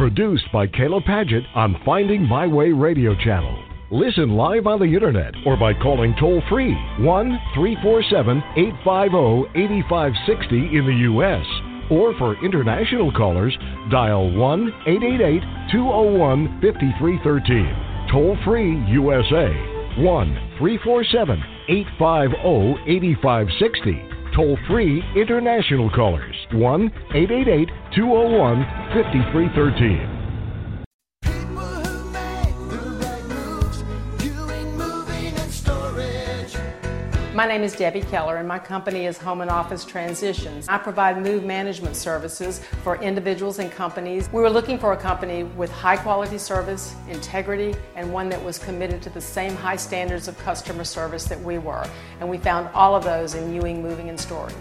Produced by Kayla Padgett on Finding My Way radio channel. Listen live on the internet or by calling toll-free 1-347-850-8560 in the U.S. Or for international callers, dial 1-888-201-5313. Toll-free USA, 1-347-850-8560. Toll-free international callers, 1-888-201-5313. My name is Debbie Keller and my company is Home and Office Transitions. I provide move management services for individuals and companies. We were looking for a company with high quality service, integrity, and one that was committed to the same high standards of customer service that we were. And we found all of those in Ewing Moving and Storage.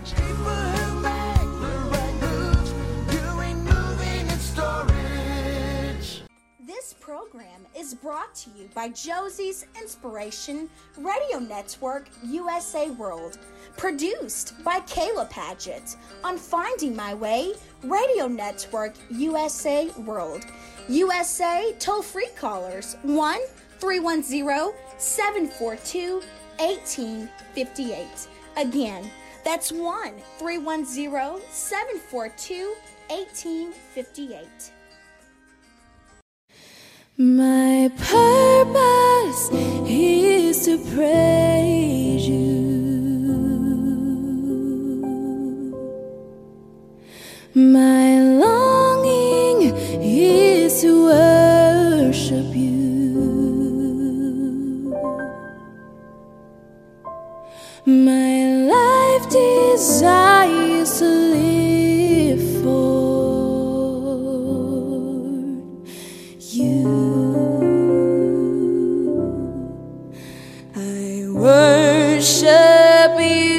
This program is brought to you by Josie's Inspiration Radio Network USA World, produced by Kayla Padgett on Finding My Way Radio Network USA World. USA toll-free callers 1-310-742-1858. Again, that's 1-310-742-1858. My purpose is to praise you. My longing is to worship you. My life desires to live for you. I worship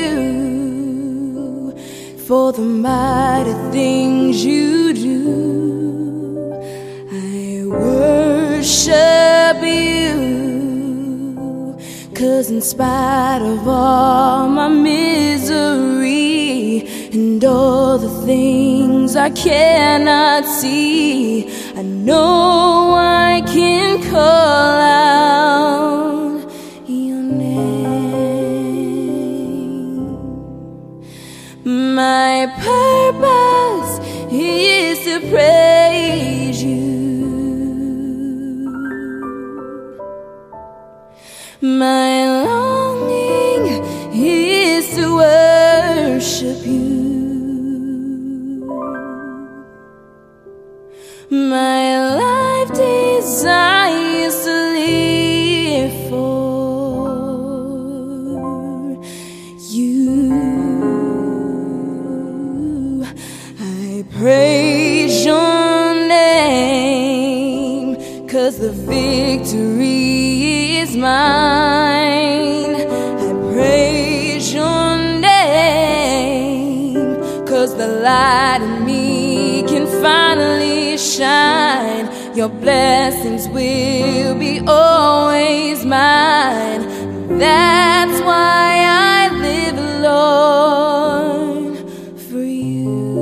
you for the mighty things you do. I worship you, 'cause in spite of all my misery and all the things I cannot see, I know I can call out your name. My purpose is to praise you. My longing is to worship you. My life desires to live for you. I praise your name, 'cause the victory is mine. I praise your name, 'cause the light in me can finally shine. Your blessings will be always mine. That's why I live, Lord, for you.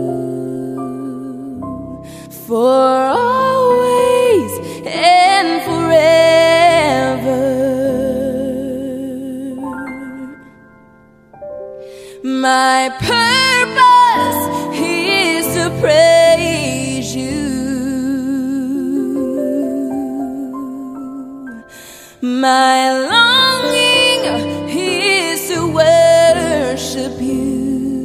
For always and forever. My purpose is to praise you. My longing is to worship you.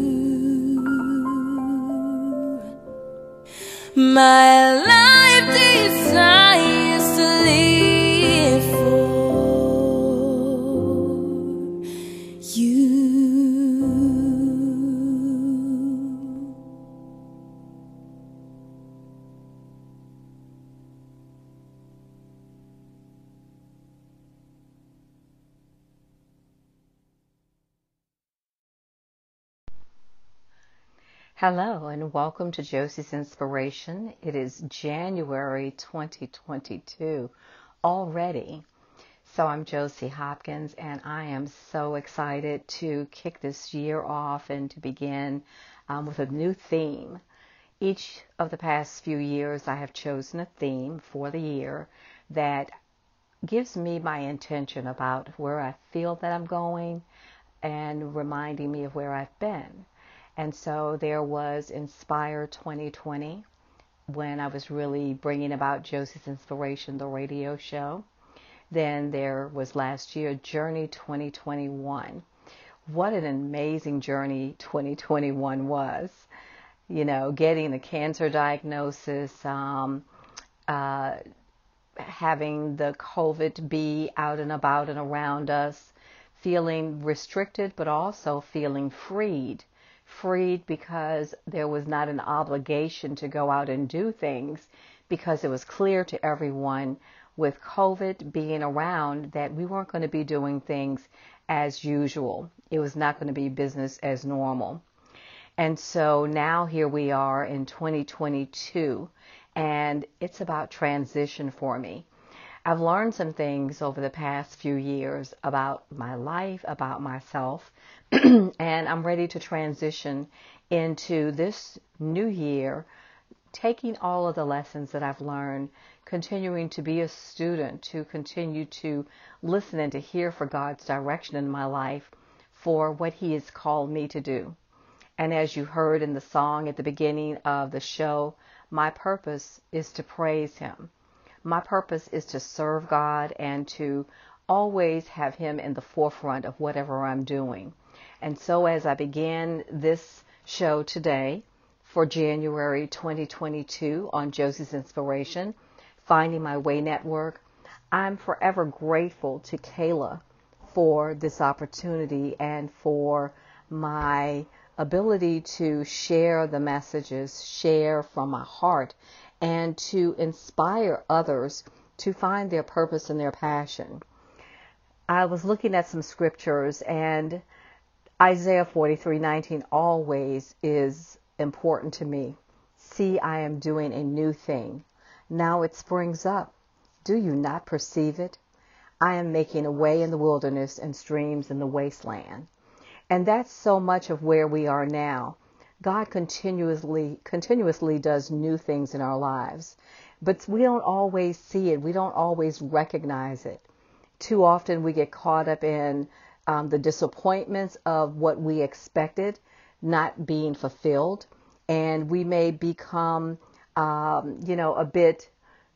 My life desires to live for you. Hello and welcome to Josie's Inspiration. It is January 2022 already. So I'm Josie Hopkins and I am so excited to kick this year off and to begin with a new theme. Each of the past few years, I have chosen a theme for the year that gives me my intention about where I feel that I'm going and reminding me of where I've been. And so there was Inspire 2020, when I was really bringing about Josie's Inspiration, the radio show. Then there was last year, Journey 2021. What an amazing journey 2021 was. You know, getting the cancer diagnosis, having the COVID be out and about and around us, feeling restricted, but also feeling freed. Freed because there was not an obligation to go out and do things, because it was clear to everyone with COVID being around that we weren't going to be doing things as usual. It was not going to be business as normal. And so now here we are in 2022, and it's about transition for me. I've learned some things over the past few years about my life, about myself, and I'm ready to transition into this new year, taking all of the lessons that I've learned, continuing to be a student, to continue to listen and to hear for God's direction in my life for what He has called me to do. And as you heard in the song at the beginning of the show, my purpose is to praise Him. My purpose is to serve God and to always have Him in the forefront of whatever I'm doing. And so as I begin this show today for January 2022 on Josie's Inspiration, Finding My Way Network, I'm forever grateful to Kayla for this opportunity and for my ability to share the messages, share from my heart, and to inspire others to find their purpose and their passion. I was looking at some scriptures, and Isaiah 43:19 always is important to me. See, I am doing a new thing. Now it springs up. Do you not perceive it? I am making a way in the wilderness and streams in the wasteland. And that's so much of where we are now. God continuously does new things in our lives, but we don't always see it. We don't always recognize it. Too often we get caught up in the disappointments of what we expected not being fulfilled, and we may become, a bit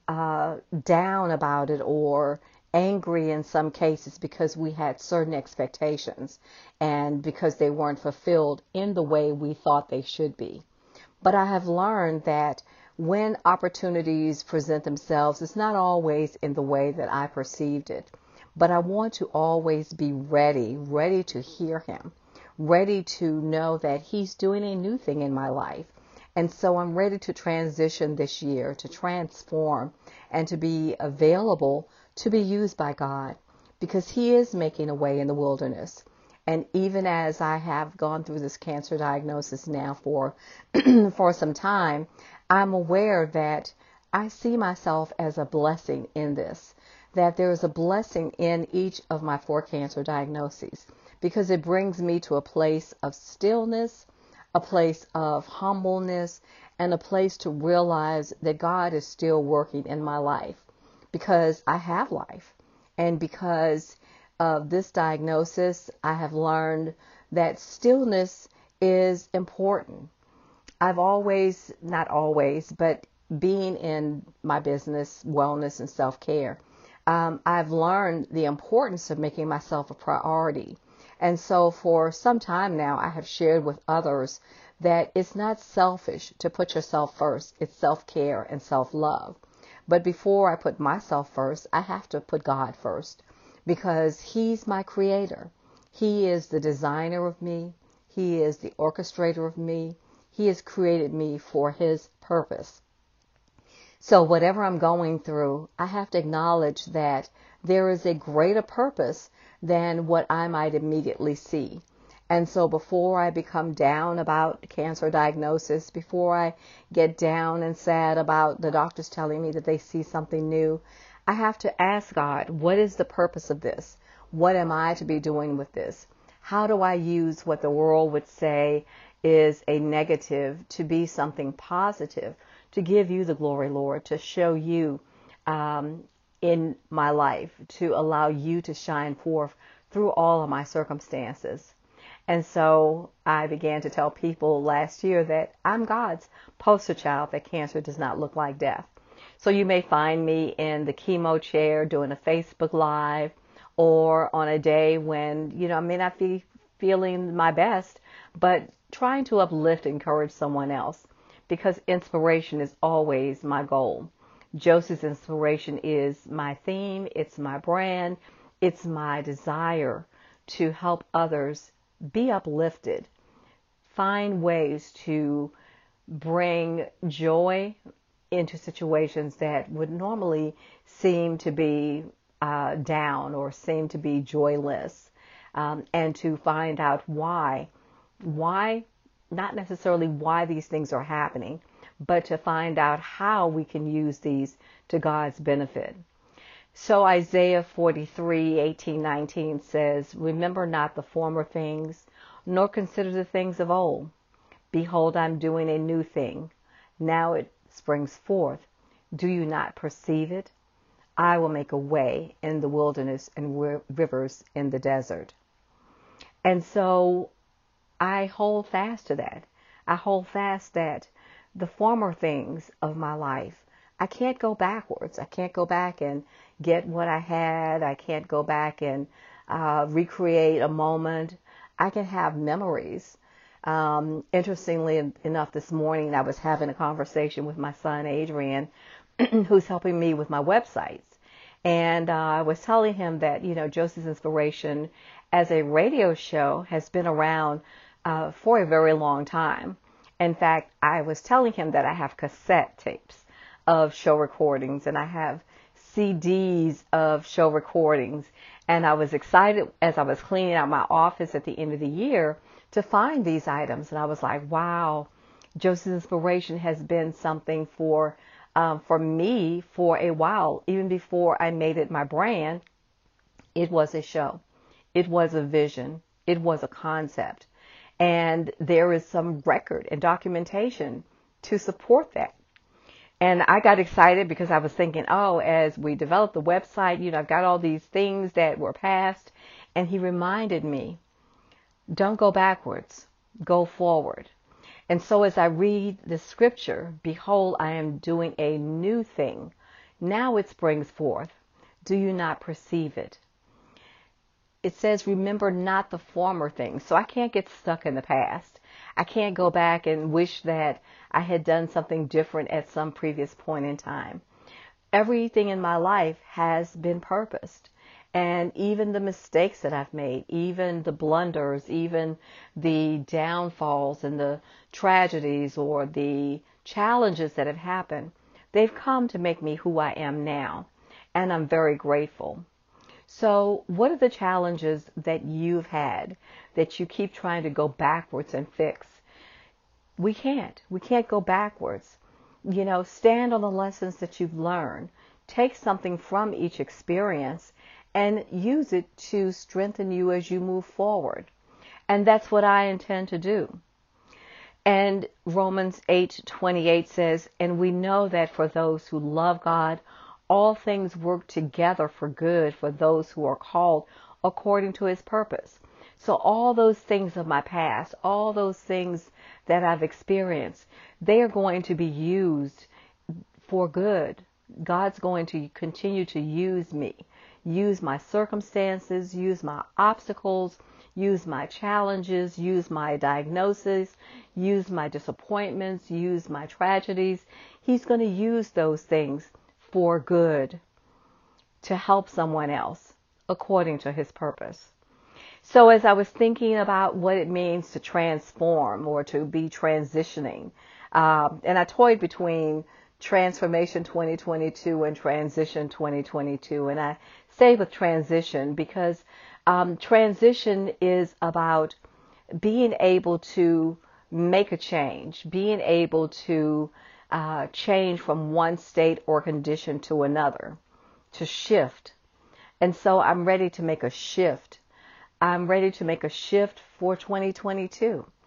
down about it, or angry in some cases because we had certain expectations and because they weren't fulfilled in the way we thought they should be. But I have learned that when opportunities present themselves, it's not always in the way that I perceived it. But I want to always be ready to hear Him, ready to know that He's doing a new thing in my life. And so I'm ready to transition this year, to transform, and to be available to be used by God, because He is making a way in the wilderness. And even as I have gone through this cancer diagnosis now for some time, I'm aware that I see myself as a blessing in this, that there is a blessing in each of my 4 cancer diagnoses, because it brings me to a place of stillness, a place of humbleness, and a place to realize that God is still working in my life, because I have life. And because of this diagnosis, I have learned that stillness is important. I've always, not always, but being in my business, wellness and self-care, I've learned the importance of making myself a priority. And so for some time now, I have shared with others that it's not selfish to put yourself first. It's self-care and self-love. But before I put myself first, I have to put God first, because He's my creator. He is the designer of me. He is the orchestrator of me. He has created me for His purpose. So whatever I'm going through, I have to acknowledge that there is a greater purpose than what I might immediately see. And so before I become down about cancer diagnosis, before I get down and sad about the doctors telling me that they see something new, I have to ask God, what is the purpose of this? What am I to be doing with this? How do I use what the world would say is a negative to be something positive, to give you the glory, Lord, to show you in my life, to allow you to shine forth through all of my circumstances. And so I began to tell people last year that I'm God's poster child, that cancer does not look like death. So you may find me in the chemo chair doing a Facebook Live, or on a day when, I may not be feeling my best, but trying to uplift, encourage someone else, because inspiration is always my goal. Josie's Inspiration is my theme. It's my brand. It's my desire to help others be uplifted, find ways to bring joy into situations that would normally seem to be down or seem to be joyless, and to find out why, not necessarily why these things are happening, but to find out how we can use these to God's benefit. So Isaiah 43:18-19 says, "Remember not the former things, nor consider the things of old. Behold, I'm doing a new thing. Now it springs forth. Do you not perceive it? I will make a way in the wilderness and rivers in the desert." And so I hold fast to that. I hold fast that the former things of my life, I can't go backwards. I can't go back and get what I had. I can't go back and recreate a moment. I can have memories. Interestingly enough, this morning I was having a conversation with my son, Adrian, who's helping me with my websites. And I was telling him that, Josie's Inspiration as a radio show has been around for a very long time. In fact, I was telling him that I have cassette tapes of show recordings, and I have CDs of show recordings. And I was excited as I was cleaning out my office at the end of the year to find these items. And I was like, wow, Josie's Inspiration has been something for me for a while. Even before I made it my brand, it was a show. It was a vision. It was a concept. And there is some record and documentation to support that. And I got excited because I was thinking, as we developed the website, I've got all these things that were past. And he reminded me, don't go backwards, go forward. And so as I read the scripture, behold, I am doing a new thing. Now it springs forth. Do you not perceive it? It says, remember not the former things. So I can't get stuck in the past. I can't go back and wish that I had done something different at some previous point in time. Everything in my life has been purposed. And even the mistakes that I've made, even the blunders, even the downfalls and the tragedies or the challenges that have happened, they've come to make me who I am now. And I'm very grateful. So what are the challenges that you've had that you keep trying to go backwards and fix? We can't go backwards. Stand on the lessons that you've learned. Take something from each experience and use it to strengthen you as you move forward. And that's what I intend to do. And Romans 8:28 says, and we know that for those who love God, all things work together for good for those who are called according to his purpose. So all those things of my past, all those things that I've experienced, they are going to be used for good. God's going to continue to use me, use my circumstances, use my obstacles, use my challenges, use my diagnosis, use my disappointments, use my tragedies. He's going to use those things for good to help someone else according to his purpose. So as I was thinking about what it means to transform or to be transitioning, and I toyed between Transformation 2022 and Transition 2022, and I stay with transition because transition is about being able to make a change, being able to change from one state or condition to another, to shift. And so I'm ready to make a shift. I'm ready to make a shift for 2022.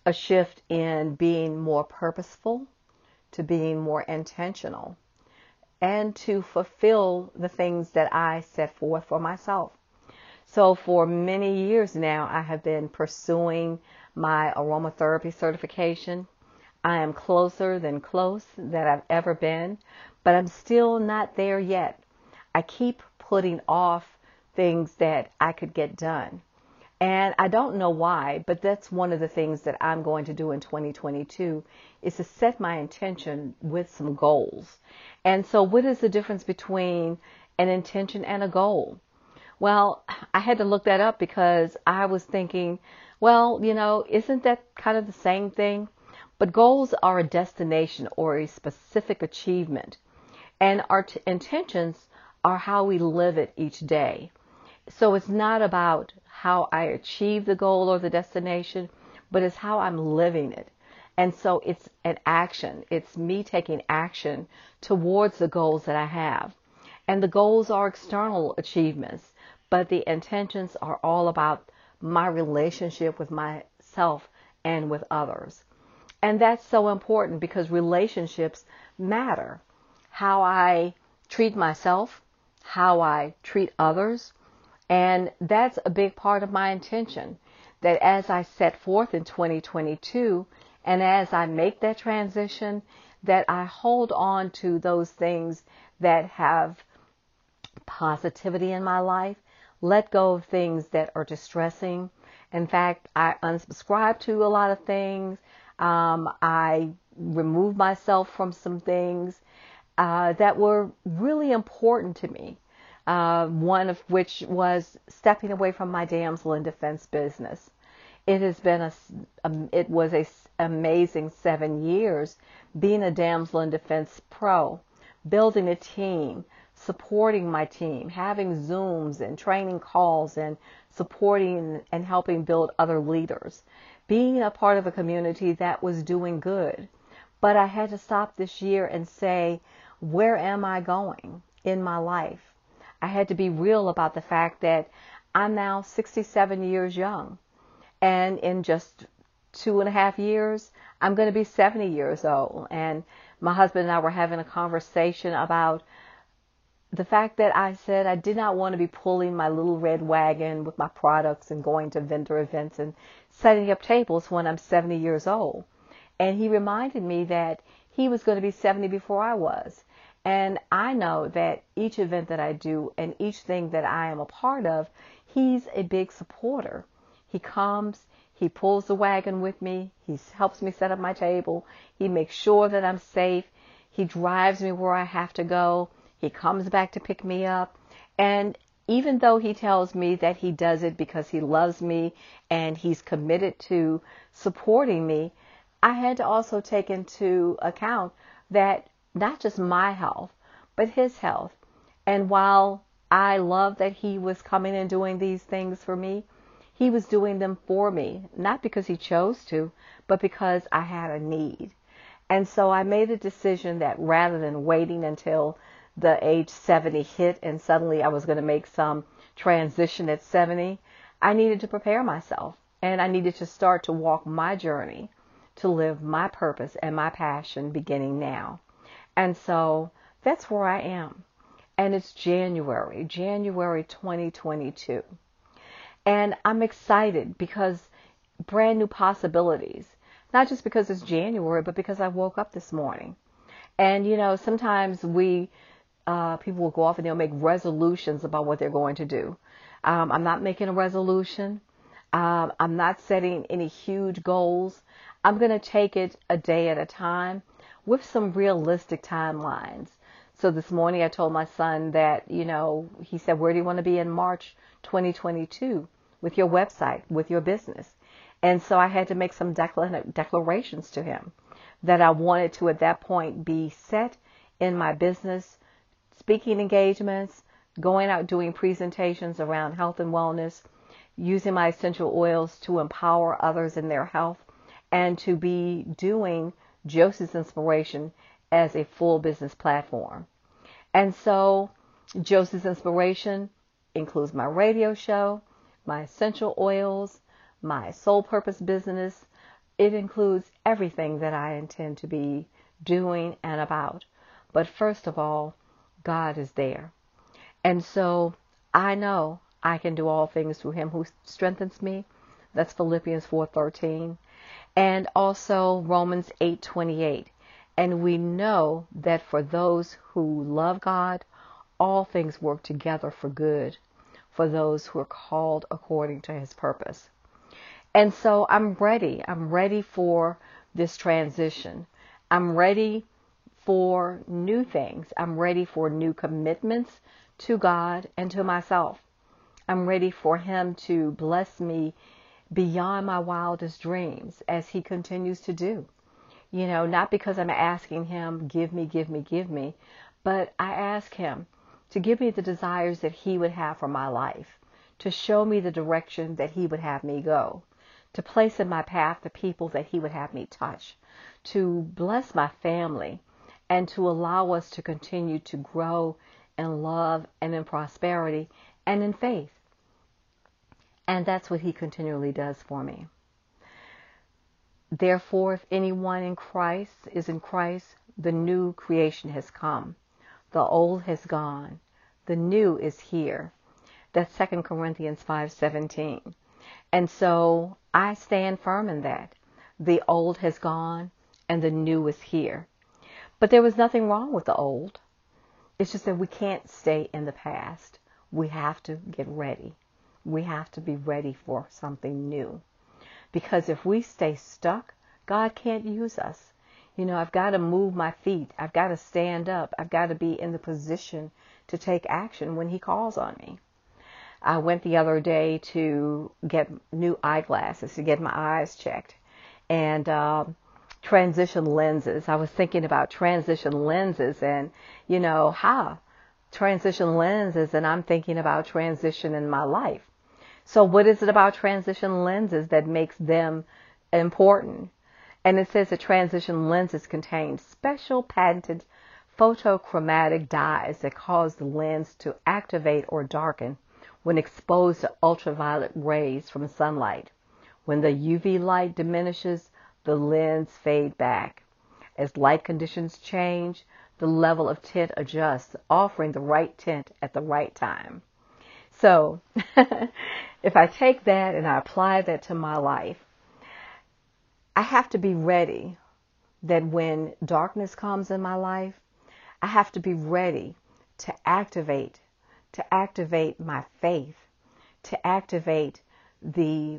a shift in being more purposeful, to being more intentional, and to fulfill the things that I set forth for myself. So for many years now, I have been pursuing my aromatherapy certification. I am closer than close that I've ever been, but I'm still not there yet. I keep putting off things that I could get done. And I don't know why, but that's one of the things that I'm going to do in 2022 is to set my intention with some goals. And so what is the difference between an intention and a goal? Well, I had to look that up because I was thinking, well, isn't that kind of the same thing? But goals are a destination or a specific achievement. And our intentions are how we live it each day. So it's not about how I achieve the goal or the destination, but it's how I'm living it. And so it's an action. It's me taking action towards the goals that I have. And the goals are external achievements, but the intentions are all about my relationship with myself and with others. And that's so important because relationships matter. How I treat myself, how I treat others. And that's a big part of my intention, that as I set forth in 2022 and as I make that transition, that I hold on to those things that have positivity in my life, let go of things that are distressing. In fact, I unsubscribe to a lot of things. I remove myself from some things that were really important to me. One of which was stepping away from my damsel in defense business. It has been it was a amazing 7 years being a damsel in defense pro, building a team, supporting my team, having Zooms and training calls and supporting and helping build other leaders, being a part of a community that was doing good. But I had to stop this year and say, where am I going in my life? I had to be real about the fact that I'm now 67 years young. And in just 2.5 years, I'm going to be 70 years old. And my husband and I were having a conversation about the fact that I said I did not want to be pulling my little red wagon with my products and going to vendor events and setting up tables when I'm 70 years old. And he reminded me that he was going to be 70 before I was. And I know that each event that I do and each thing that I am a part of, he's a big supporter. He comes, he pulls the wagon with me, he helps me set up my table, he makes sure that I'm safe, he drives me where I have to go, he comes back to pick me up. And even though he tells me that he does it because he loves me and he's committed to supporting me, I had to also take into account that not just my health, but his health. And while I love that he was coming and doing these things for me, he was doing them for me, not because he chose to, but because I had a need. And so I made a decision that rather than waiting until the age 70 hit and suddenly I was going to make some transition at 70, I needed to prepare myself. And I needed to start to walk my journey to live my purpose and my passion beginning now. And so that's where I am. And it's January 2022. And I'm excited because brand new possibilities, not just because it's January, but because I woke up this morning. And, sometimes people will go off and they'll make resolutions about what they're going to do. I'm not making a resolution. I'm not setting any huge goals. I'm going to take it a day at a time with some realistic timelines. So this morning I told my son that, he said, where do you want to be in March 2022 with your website, with your business? And so I had to make some declarations to him that I wanted to at that point be set in my business, speaking engagements, going out doing presentations around health and wellness, using my essential oils to empower others in their health, and to be doing Josie's Inspiration as a full business platform. And so Josie's Inspiration includes my radio show, my essential oils, my soul purpose business. It includes everything that I intend to be doing and about. But first of all, God is there. And so I know I can do all things through him who strengthens me. That's Philippians 4:13. And also Romans 8:28. And we know that for those who love God, all things work together for good, for those who are called according to his purpose. And so I'm ready. I'm ready for this transition. I'm ready for new things. I'm ready for new commitments to God and to myself. I'm ready for him to bless me beyond my wildest dreams, as he continues to do. You know, not because I'm asking him, give me, give me, give me, but I ask him to give me the desires that he would have for my life, to show me the direction that he would have me go, to place in my path the people that he would have me touch, to bless my family, and to allow us to continue to grow in love and in prosperity and in faith. And that's what he continually does for me. Therefore, if anyone is in Christ, the new creation has come. The old has gone. The new is here. That's 2 Corinthians 5:17. And so I stand firm in that. The old has gone and the new is here. But there was nothing wrong with the old. It's just that we can't stay in the past. We have to get ready. We have to be ready for something new. Because if we stay stuck, God can't use us. You know, I've got to move my feet. I've got to stand up. I've got to be in the position to take action when he calls on me. I went the other day to get new eyeglasses, to get my eyes checked. And transition lenses. I was thinking about transition lenses and, you know, transition lenses, and I'm thinking about transition in my life. So what is it about transition lenses that makes them important? And it says that transition lenses contain special patented photochromatic dyes that cause the lens to activate or darken when exposed to ultraviolet rays from sunlight. When the UV light diminishes, the lens fades back. As light conditions change, the level of tint adjusts, offering the right tint at the right time. So if I take that and I apply that to my life, I have to be ready that when darkness comes in my life, I have to be ready to activate my faith, to activate the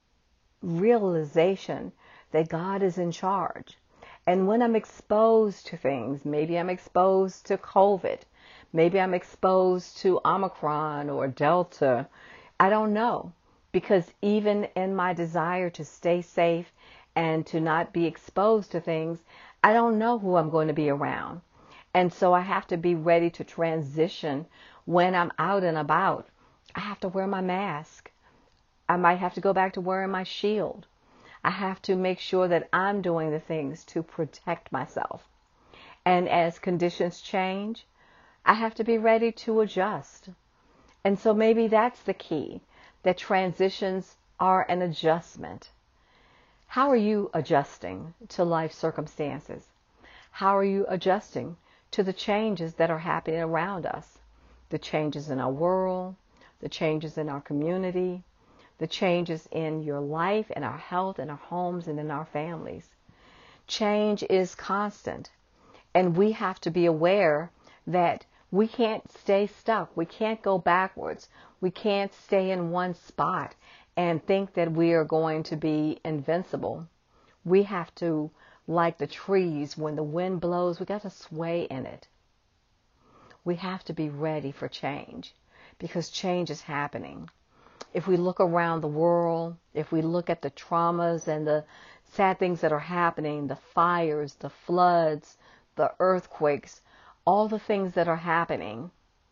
realization that God is in charge. And when I'm exposed to things, maybe I'm exposed to COVID, maybe I'm exposed to Omicron or Delta, I don't know. Because even in my desire to stay safe and to not be exposed to things, I don't know who I'm going to be around. And so I have to be ready to transition when I'm out and about. I have to wear my mask. I might have to go back to wearing my shield. I have to make sure that I'm doing the things to protect myself. And as conditions change, I have to be ready to adjust. And so maybe that's the key, that transitions are an adjustment. How are you adjusting to life circumstances? How are you adjusting to the changes that are happening around us? The changes in our world, the changes in our community, the changes in your life, in our health, in our homes, and in our families. Change is constant, and we have to be aware that we can't stay stuck. We can't go backwards. We can't stay in one spot and think that we are going to be invincible. We have to, like the trees, when the wind blows, we got to sway in it. We have to be ready for change because change is happening. If we look around the world, if we look at the traumas and the sad things that are happening, the fires, the floods, the earthquakes, all the things that are happening,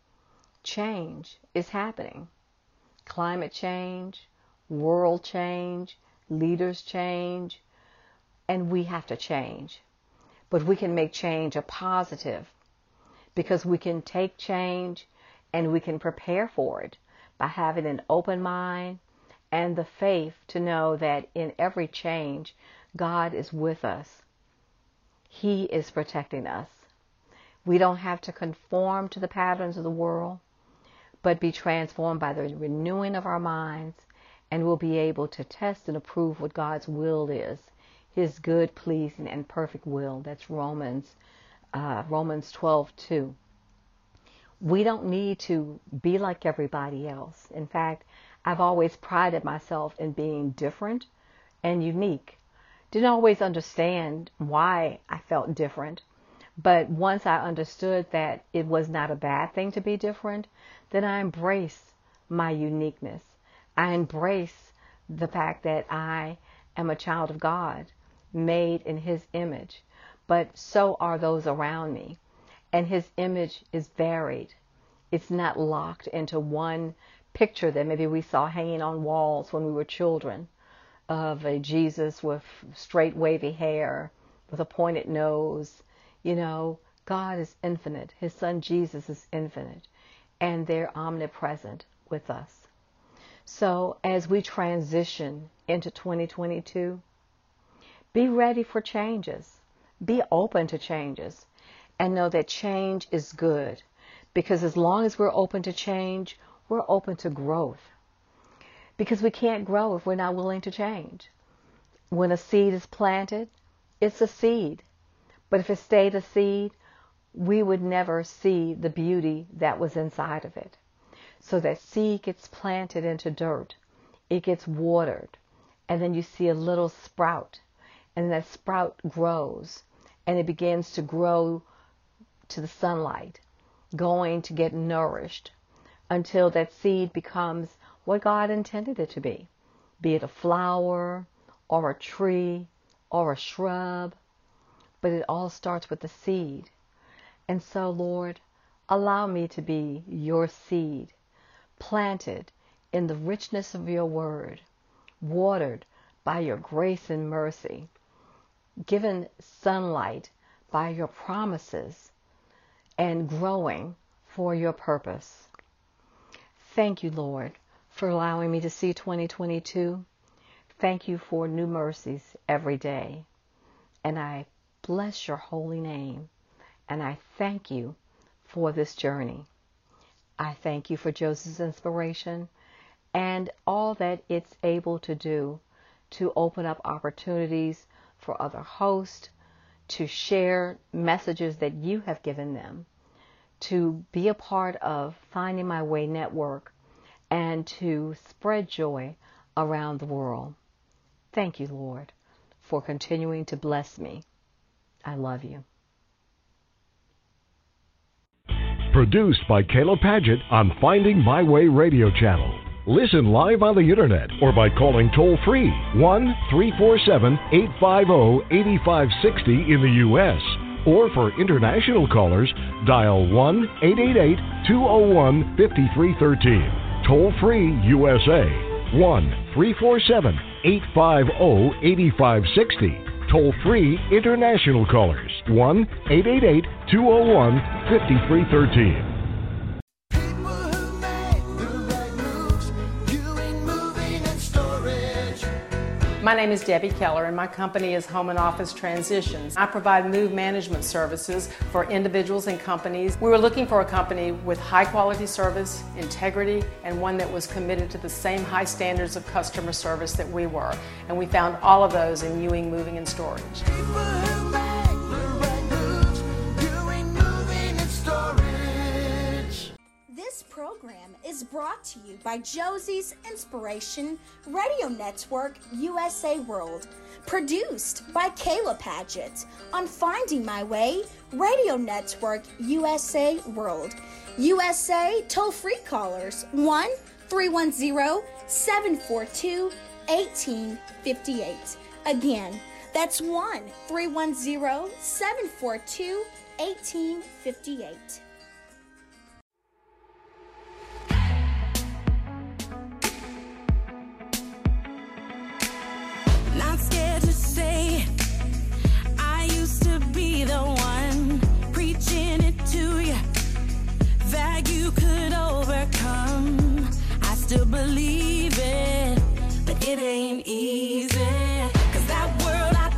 change is happening. Climate change, world change, leaders change, and we have to change. But we can make change a positive because we can take change and we can prepare for it by having an open mind and the faith to know that in every change, God is with us. He is protecting us. We don't have to conform to the patterns of the world, but be transformed by the renewing of our minds, and we'll be able to test and approve what God's will is, His good, pleasing, and perfect will. That's Romans 12:2. We don't need to be like everybody else. In fact, I've always prided myself in being different and unique. Didn't always understand why I felt different, but once I understood that it was not a bad thing to be different, then I embrace my uniqueness. I embrace the fact that I am a child of God, made in His image, but so are those around me. And His image is varied. It's not locked into one picture that maybe we saw hanging on walls when we were children, of a Jesus with straight wavy hair, with a pointed nose. You know, God is infinite. His Son Jesus is infinite. And they're omnipresent with us. So as we transition into 2022, be ready for changes. Be open to changes. And know that change is good. Because as long as we're open to change, we're open to growth. Because we can't grow if we're not willing to change. When a seed is planted, it's a seed. But if it stayed a seed, we would never see the beauty that was inside of it. So that seed gets planted into dirt. It gets watered. And then you see a little sprout. And that sprout grows. And it begins to grow to the sunlight, going to get nourished until that seed becomes what God intended it to be it a flower or a tree or a shrub, but it all starts with the seed. And so, Lord, allow me to be your seed, planted in the richness of your word, watered by your grace and mercy, given sunlight by your promises, and growing for your purpose. Thank you, Lord, for allowing me to see 2022. Thank you for new mercies every day. And I bless your holy name. And I thank you for this journey. I thank you for Joseph's Inspiration and all that it's able to do to open up opportunities for other hosts, to share messages that you have given them, to be a part of Finding My Way Network, and to spread joy around the world. Thank you, Lord, for continuing to bless me. I love you. Produced by Kayla Padgett on Finding My Way Radio Channel. Listen live on the internet or by calling toll-free 1-347-850-8560 in the U.S. Or for international callers, dial 1-888-201-5313. Toll-free USA, 1-347-850-8560. Toll-free international callers, 1-888-201-5313. My name is Debbie Keller, and my company is Home and Office Transitions. I provide move management services for individuals and companies. We were looking for a company with high quality service, integrity, and one that was committed to the same high standards of customer service that we were. And we found all of those in Ewing Moving and Storage. This program is brought to you by Josie's Inspiration Radio Network USA World, produced by Kayla Padgett on Finding My Way Radio Network USA World. USA toll-free callers 1-310-742-1858. Again, that's 1-310-742-1858. Not scared to say I used to be the one preaching it to you that you could overcome. I still believe it, but it ain't easy. 'Cause that world I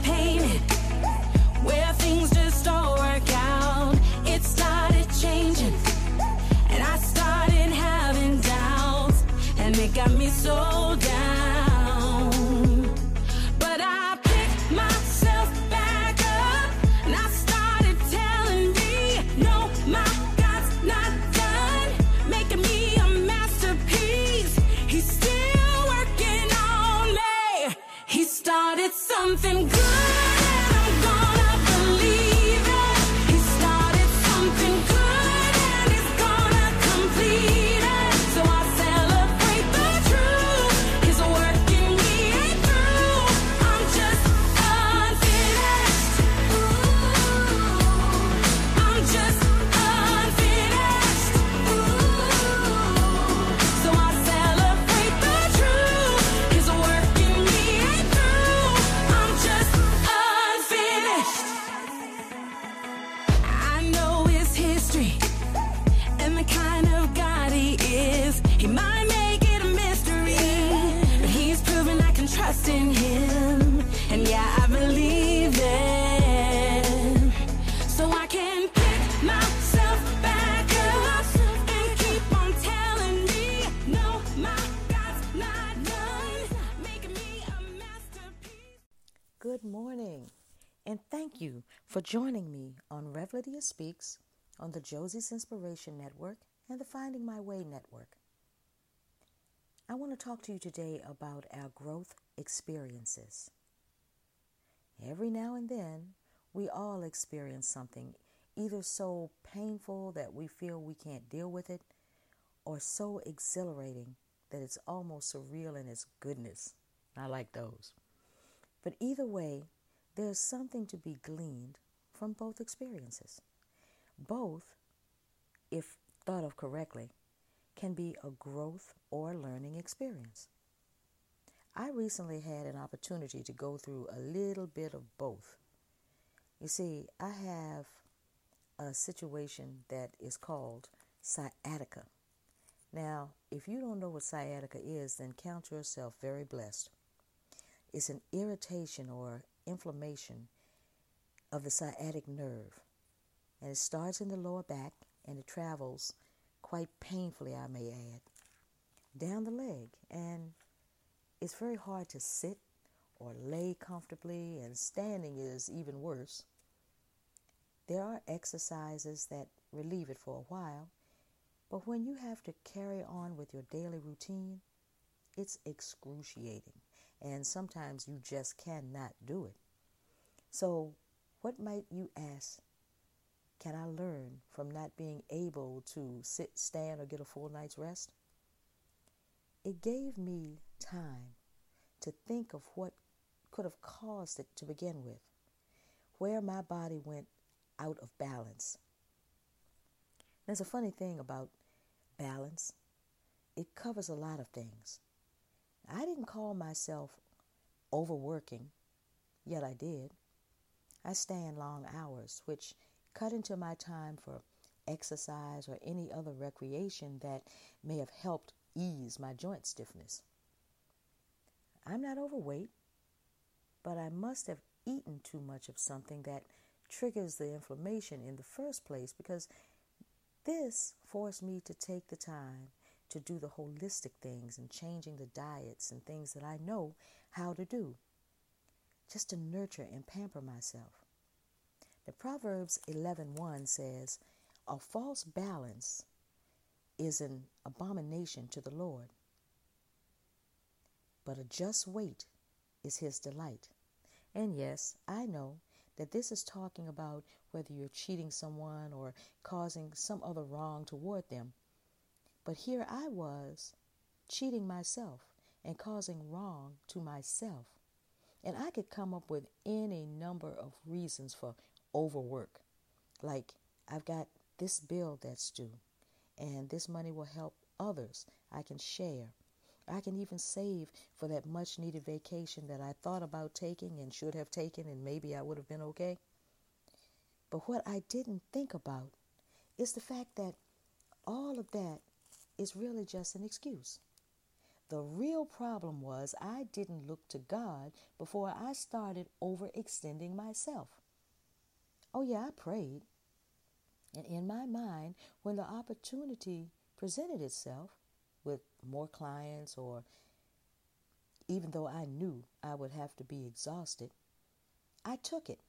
Thank you for joining me on Reveladia Speaks on the Josie's Inspiration Network and the Finding My Way Network. I want to talk to you today about our growth experiences. Every now and then, we all experience something either so painful that we feel we can't deal with it, or so exhilarating that it's almost surreal in its goodness. I like those. But either way, there's something to be gleaned from both experiences. Both, if thought of correctly, can be a growth or learning experience. I recently had an opportunity to go through a little bit of both. You see, I have a situation that is called sciatica. Now, if you don't know what sciatica is, then count yourself very blessed. It's an irritation or inflammation of the sciatic nerve, and it starts in the lower back and it travels quite painfully, I may add, down the leg, and it's very hard to sit or lay comfortably, and standing is even worse. There are exercises that relieve it for a while, but when you have to carry on with your daily routine, it's excruciating, and sometimes you just cannot do it. So, what might you ask, can I learn from not being able to sit, stand, or get a full night's rest? It gave me time to think of what could have caused it to begin with, where my body went out of balance. There's a funny thing about balance. It covers a lot of things. I didn't call myself overworking, yet I did. I stand long hours, which cut into my time for exercise or any other recreation that may have helped ease my joint stiffness. I'm not overweight, but I must have eaten too much of something that triggers the inflammation in the first place, because this forced me to take the time to do the holistic things and changing the diets and things that I know how to do, just to nurture and pamper myself. The Proverbs 11:1 says, "A false balance is an abomination to the Lord, but a just weight is his delight." And yes, I know that this is talking about whether you're cheating someone or causing some other wrong toward them. But here I was cheating myself and causing wrong to myself. And I could come up with any number of reasons for overwork. Like, I've got this bill that's due, and this money will help others. I can share. I can even save for that much needed vacation that I thought about taking and should have taken, and maybe I would have been okay. But what I didn't think about is the fact that all of that is really just an excuse. The real problem was I didn't look to God before I started overextending myself. Oh yeah, I prayed. And in my mind, when the opportunity presented itself with more clients, or even though I knew I would have to be exhausted, I took it.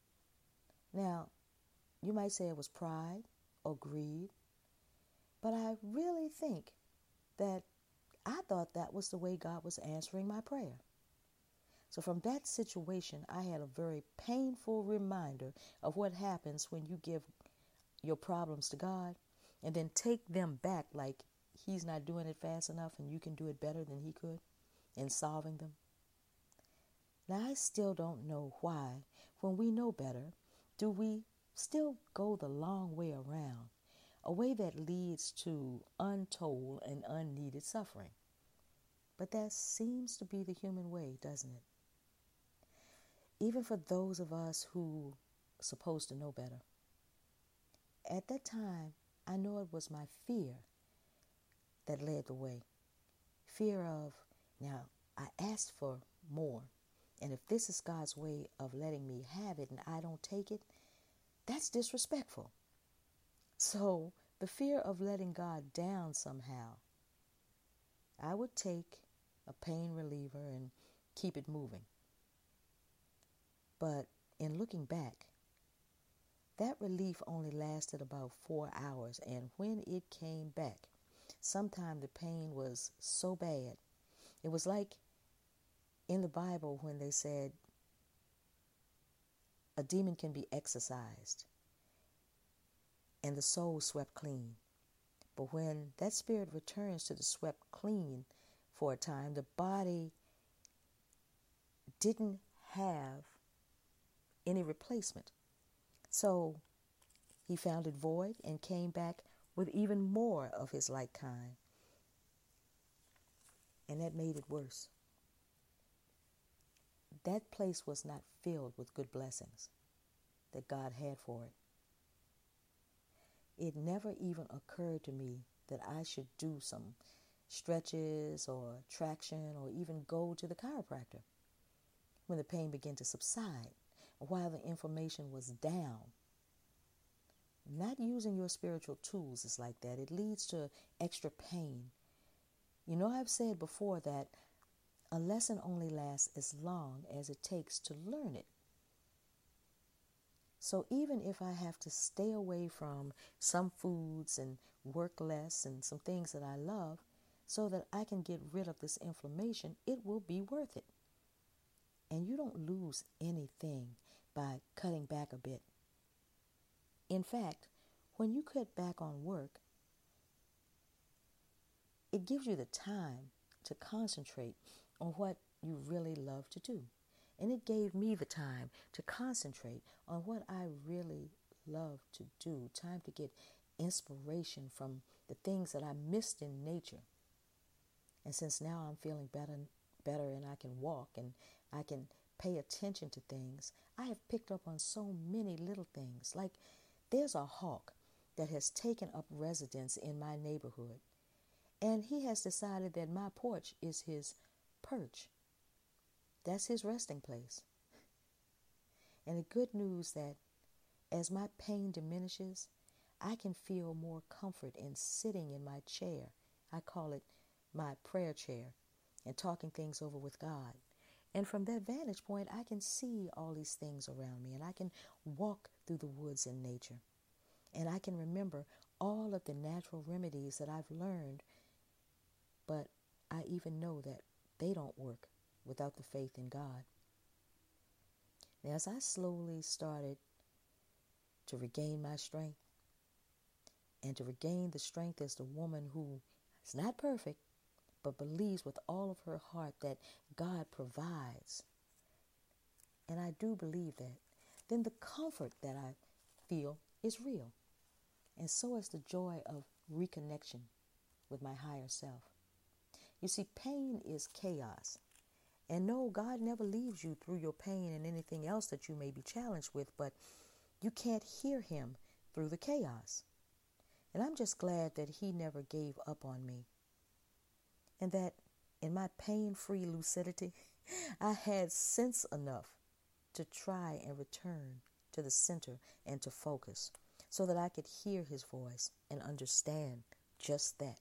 Now, you might say it was pride or greed, but I really think that I thought that was the way God was answering my prayer. So from that situation, I had a very painful reminder of what happens when you give your problems to God and then take them back like he's not doing it fast enough and you can do it better than he could in solving them. Now, I still don't know why, when we know better, do we still go the long way around, a way that leads to untold and unneeded suffering. But that seems to be the human way, doesn't it? Even for those of us who are supposed to know better. At that time, I know it was my fear that led the way. Fear of, now, I asked for more, and if this is God's way of letting me have it and I don't take it, that's disrespectful. So, the fear of letting God down somehow, I would take a pain reliever and keep it moving. But in looking back, that relief only lasted about 4 hours, and when it came back, sometimes the pain was so bad. It was like in the Bible when they said a demon can be exorcised and the soul swept clean. But when that spirit returns to the swept clean for a time, the body didn't have any replacement. So he found it void and came back with even more of his like kind. And that made it worse. That place was not filled with good blessings that God had for it. It never even occurred to me that I should do some stretches or traction or even go to the chiropractor when the pain began to subside or while the inflammation was down. Not using your spiritual tools is like that. It leads to extra pain. You know, I've said before that a lesson only lasts as long as it takes to learn it. So even if I have to stay away from some foods and work less and some things that I love so that I can get rid of this inflammation, it will be worth it. And you don't lose anything by cutting back a bit. In fact, when you cut back on work, it gives you the time to concentrate on what you really love to do. And it gave me the time to concentrate on what I really love to do, time to get inspiration from the things that I missed in nature. And since now I'm feeling better and I can walk and I can pay attention to things, I have picked up on so many little things. Like there's a hawk that has taken up residence in my neighborhood, and he has decided that my porch is his perch. That's his resting place. And the good news that as my pain diminishes, I can feel more comfort in sitting in my chair. I call it my prayer chair, and talking things over with God. And from that vantage point, I can see all these things around me, and I can walk through the woods in nature. And I can remember all of the natural remedies that I've learned, but I even know that they don't work without the faith in God. Now, as I slowly started to regain my strength and to regain the strength as the woman who is not perfect, but believes with all of her heart that God provides, and I do believe that, then the comfort that I feel is real. And so is the joy of reconnection with my higher self. You see, pain is chaos. And no, God never leaves you through your pain and anything else that you may be challenged with, but you can't hear him through the chaos. And I'm just glad that he never gave up on me. And that in my pain-free lucidity, I had sense enough to try and return to the center and to focus so that I could hear his voice and understand just that.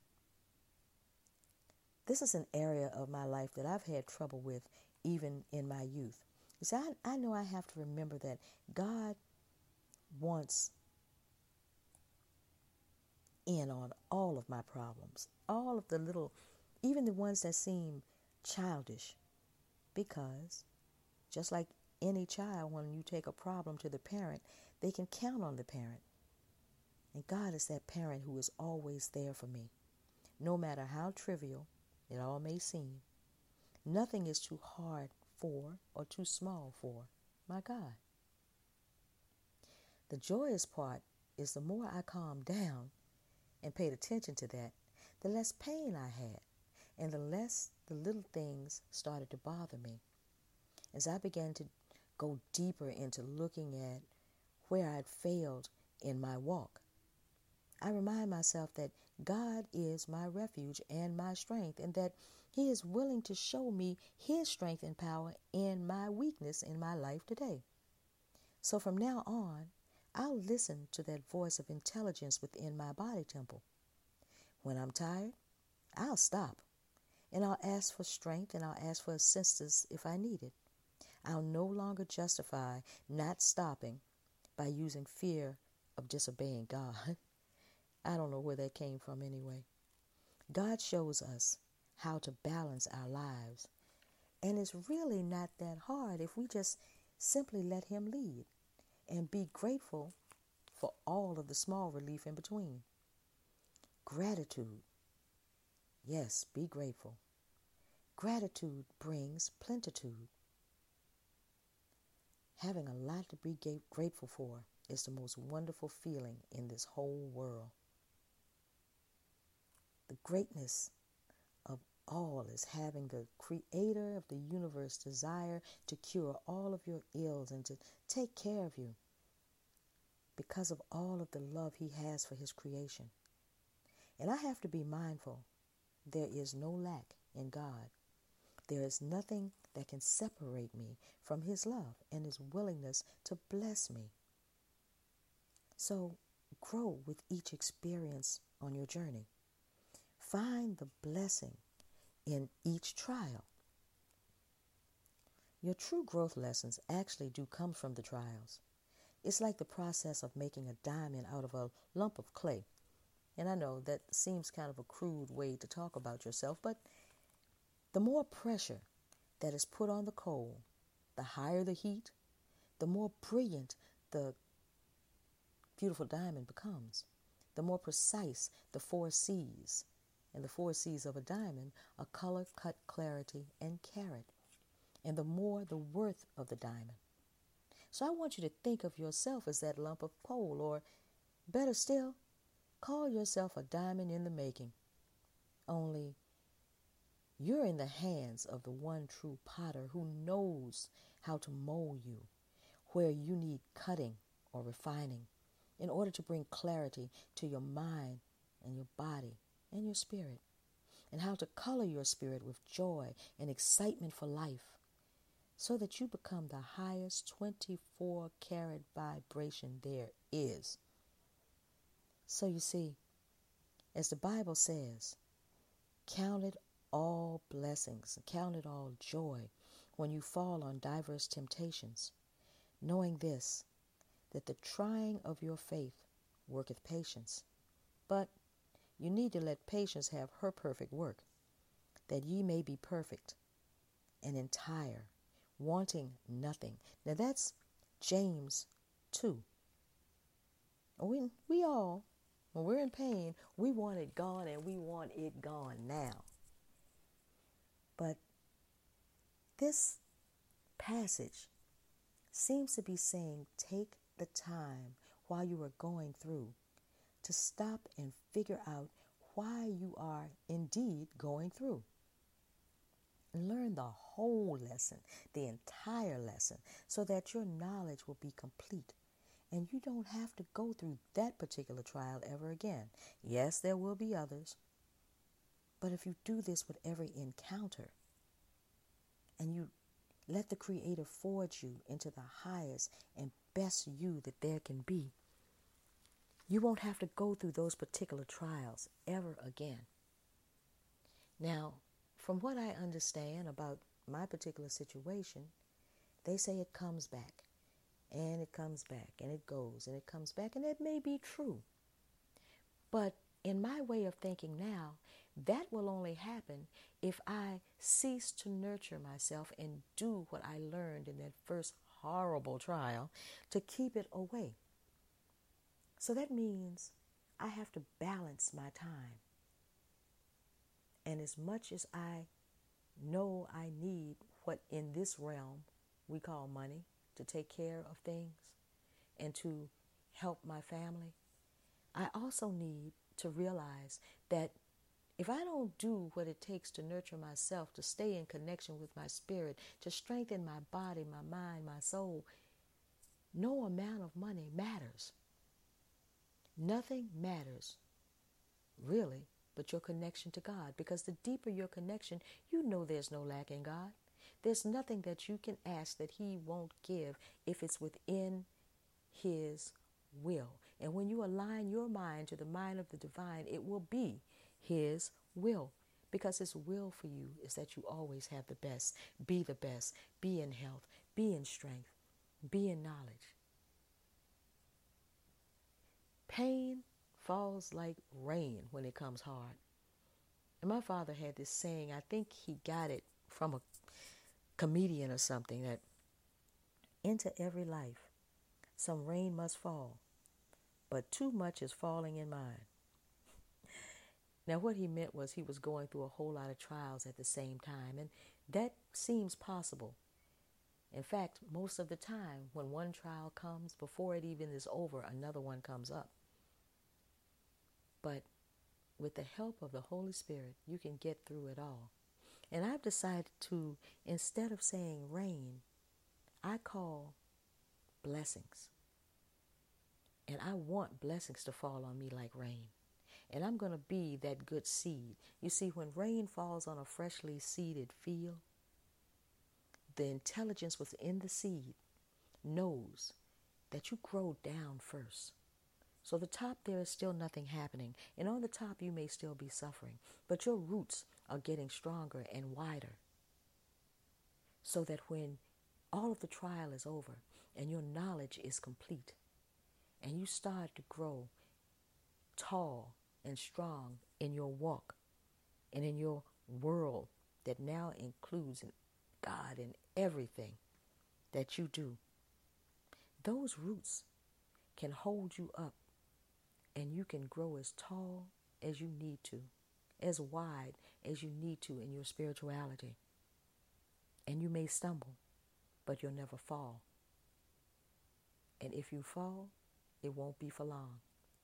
This is an area of my life that I've had trouble with even in my youth. You see, I know I have to remember that God wants in on all of my problems, all of the little, even the ones that seem childish, because just like any child, when you take a problem to the parent, they can count on the parent. And God is that parent who is always there for me, no matter how trivial it all may seem. Nothing is too hard for or too small for my God. The joyous part is the more I calmed down and paid attention to that, the less pain I had, and the less the little things started to bother me. As I began to go deeper into looking at where I'd failed in my walk, I remind myself that God is my refuge and my strength, and that he is willing to show me his strength and power in my weakness in my life today. So from now on, I'll listen to that voice of intelligence within my body temple. When I'm tired, I'll stop, and I'll ask for strength, and I'll ask for assistance if I need it. I'll no longer justify not stopping by using fear of disobeying God. I don't know where that came from anyway. God shows us how to balance our lives, and it's really not that hard if we just simply let Him lead and be grateful for all of the small relief in between. Gratitude. Yes, be grateful. Gratitude brings plenitude. Having a lot to be grateful for is the most wonderful feeling in this whole world. The greatness of all is having the Creator of the universe desire to cure all of your ills and to take care of you because of all of the love He has for His creation. And I have to be mindful, there is no lack in God. There is nothing that can separate me from His love and His willingness to bless me. So grow with each experience on your journey. Find the blessing in each trial. Your true growth lessons actually do come from the trials. It's like the process of making a diamond out of a lump of clay. And I know that seems kind of a crude way to talk about yourself, but the more pressure that is put on the coal, the higher the heat, the more brilliant the beautiful diamond becomes. The more precise the 4 C's. And the 4 C's of a diamond are color, cut, clarity, and carat. And the more the worth of the diamond. So I want you to think of yourself as that lump of coal, or better still, call yourself a diamond in the making. Only you're in the hands of the one true potter who knows how to mold you where you need cutting or refining in order to bring clarity to your mind and your body and your spirit, and how to color your spirit with joy and excitement for life so that you become the highest 24 karat vibration there is. So you see, as the Bible says, count it all blessings, count it all joy when you fall on diverse temptations, knowing this, that the trying of your faith worketh patience. But you need to let patience have her perfect work, that ye may be perfect and entire, wanting nothing. Now that's James 2. We all, when we're in pain, we want it gone, and we want it gone now. But this passage seems to be saying, take the time while you are going through to stop and figure out why you are indeed going through. Learn the whole lesson, the entire lesson, so that your knowledge will be complete and you don't have to go through that particular trial ever again. Yes, there will be others, but if you do this with every encounter and you let the Creator forge you into the highest and best you that there can be, you won't have to go through those particular trials ever again. Now, from what I understand about my particular situation, they say it comes back, and it comes back, and it goes, and it comes back, and that may be true. But in my way of thinking now, that will only happen if I cease to nurture myself and do what I learned in that first horrible trial to keep it away. So that means I have to balance my time. And as much as I know I need what in this realm we call money to take care of things and to help my family, I also need to realize that if I don't do what it takes to nurture myself, to stay in connection with my spirit, to strengthen my body, my mind, my soul, no amount of money matters. Nothing matters, really, but your connection to God. Because the deeper your connection, you know there's no lack in God. There's nothing that you can ask that He won't give if it's within His will. And when you align your mind to the mind of the divine, it will be His will. Because His will for you is that you always have the best, be in health, be in strength, be in knowledge. Pain falls like rain when it comes hard. And my father had this saying, I think he got it from a comedian or something, that into every life some rain must fall, but too much is falling in mine. Now, what he meant was he was going through a whole lot of trials at the same time, and that seems possible. In fact, most of the time, when one trial comes, before it even is over, another one comes up. But with the help of the Holy Spirit, you can get through it all. And I've decided to, instead of saying rain, I call blessings. And I want blessings to fall on me like rain. And I'm going to be that good seed. You see, when rain falls on a freshly seeded field, the intelligence within the seed knows that you grow down first. So the top, there is still nothing happening. And on the top, you may still be suffering. But your roots are getting stronger and wider. So that when all of the trial is over and your knowledge is complete, and you start to grow tall and strong in your walk and in your world that now includes God in everything that you do, those roots can hold you up, and you can grow as tall as you need to, as wide as you need to in your spirituality. And you may stumble, but you'll never fall. And if you fall, it won't be for long.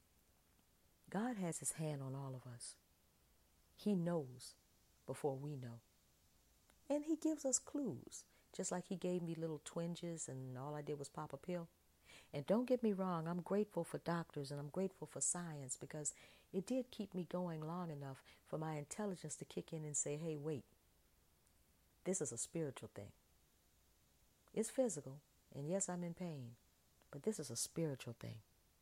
God has his hand on all of us. He knows before we know. And he gives us clues, just like he gave me little twinges and all I did was pop a pill. And don't get me wrong, I'm grateful for doctors and I'm grateful for science, because it did keep me going long enough for my intelligence to kick in and say, hey, wait, this is a spiritual thing. It's physical, and yes, I'm in pain, but this is a spiritual thing.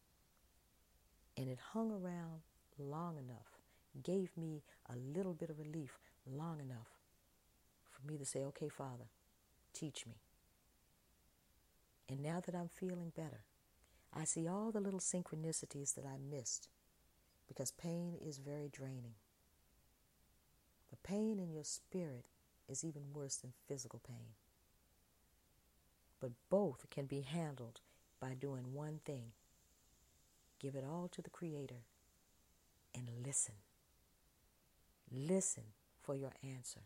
And it hung around long enough, gave me a little bit of relief long enough for me to say, okay, Father, teach me. And now that I'm feeling better, I see all the little synchronicities that I missed, because pain is very draining. The pain in your spirit is even worse than physical pain. But both can be handled by doing one thing. Give it all to the Creator and listen. Listen for your answer.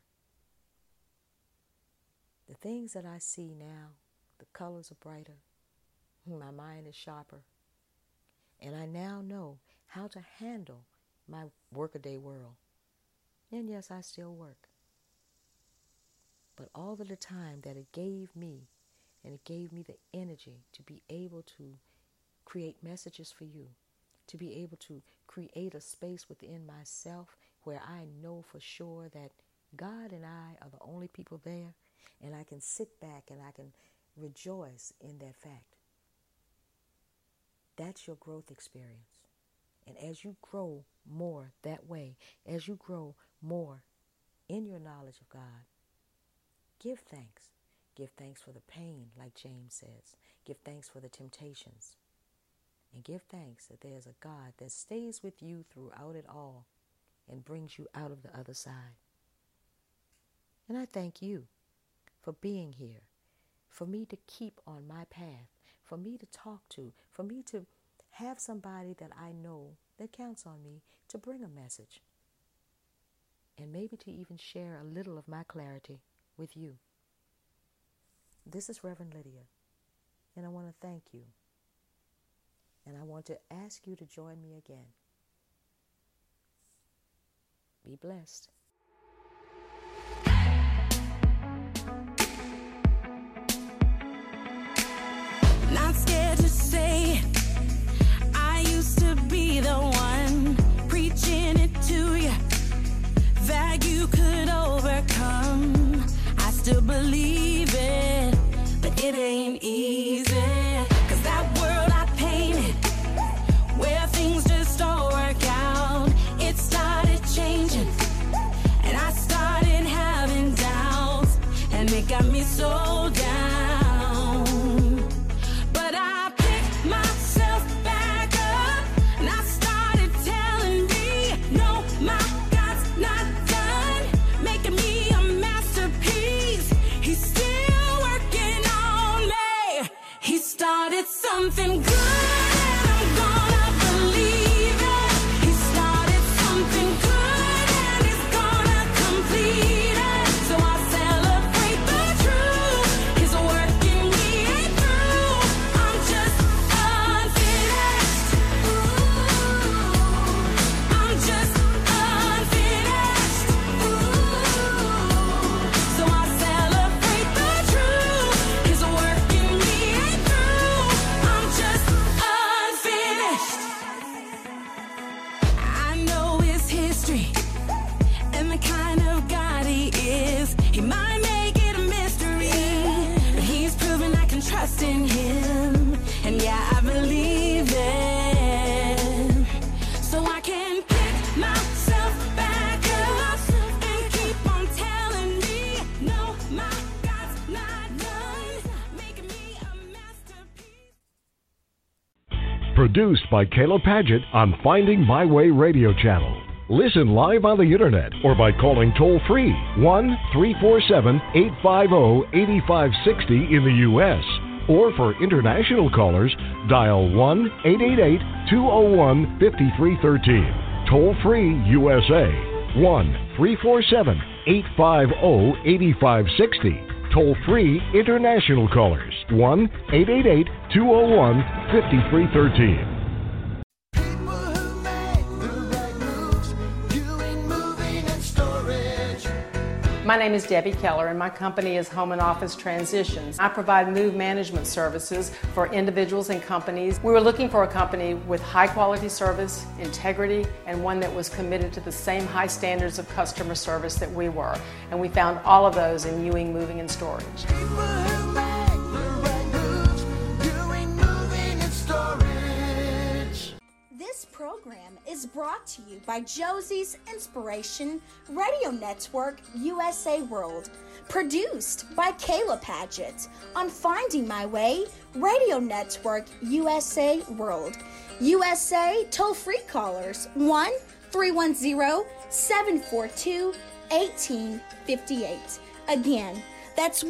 The things that I see now, the colors are brighter. My mind is sharper. And I now know how to handle my workaday world. And yes, I still work. But all of the time that it gave me, and it gave me the energy to be able to create messages for you, to be able to create a space within myself where I know for sure that God and I are the only people there, and I can sit back and I can rejoice in that fact. That's your growth experience. And as you grow more that way, as you grow more in your knowledge of God, give thanks. Give thanks for the pain, like James says. Give thanks for the temptations. And give thanks that there's a God that stays with you throughout it all and brings you out of the other side. And I thank you for being here, for me to keep on my path, for me to talk to, for me to have somebody that I know that counts on me to bring a message, and maybe to even share a little of my clarity with you. This is Reverend Lydia, and I want to thank you. And I want to ask you to join me again. Be blessed. Not scared to say I used to be the one preaching it to you, that you could overcome. I still believe it, but it ain't easy. 'Cause that world I painted, where things just don't work out, it started changing, and I started having doubts, and it got me so down. I can pick myself back up and keep on telling me, no, my God's not done making me a masterpiece. Produced by Caleb Paget on Finding My Way Radio Channel. Listen live on the internet or by calling toll-free 1-347-850-8560 in the U.S. Or for international callers, dial 1-888-201-5313. Toll-free USA, 1-347-850-8560. Toll-free international callers, 1-888-201-5313. My name is Debbie Keller, and my company is Home and Office Transitions. I provide move management services for individuals and companies. We were looking for a company with high quality service, integrity, and one that was committed to the same high standards of customer service that we were. And we found all of those in Ewing Moving and Storage. This program is brought to you by Josie's Inspiration Radio Network USA World, produced by Kayla Paget on Finding My Way Radio Network USA World. USA toll-free callers 1-310-742-1858. Again, that's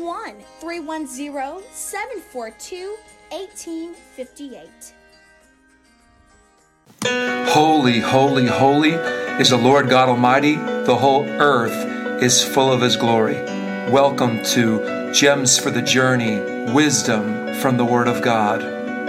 1-310-742-1858. Holy, holy, holy is the Lord God Almighty. The whole earth is full of His glory. Welcome to Gems for the Journey, Wisdom from the Word of God.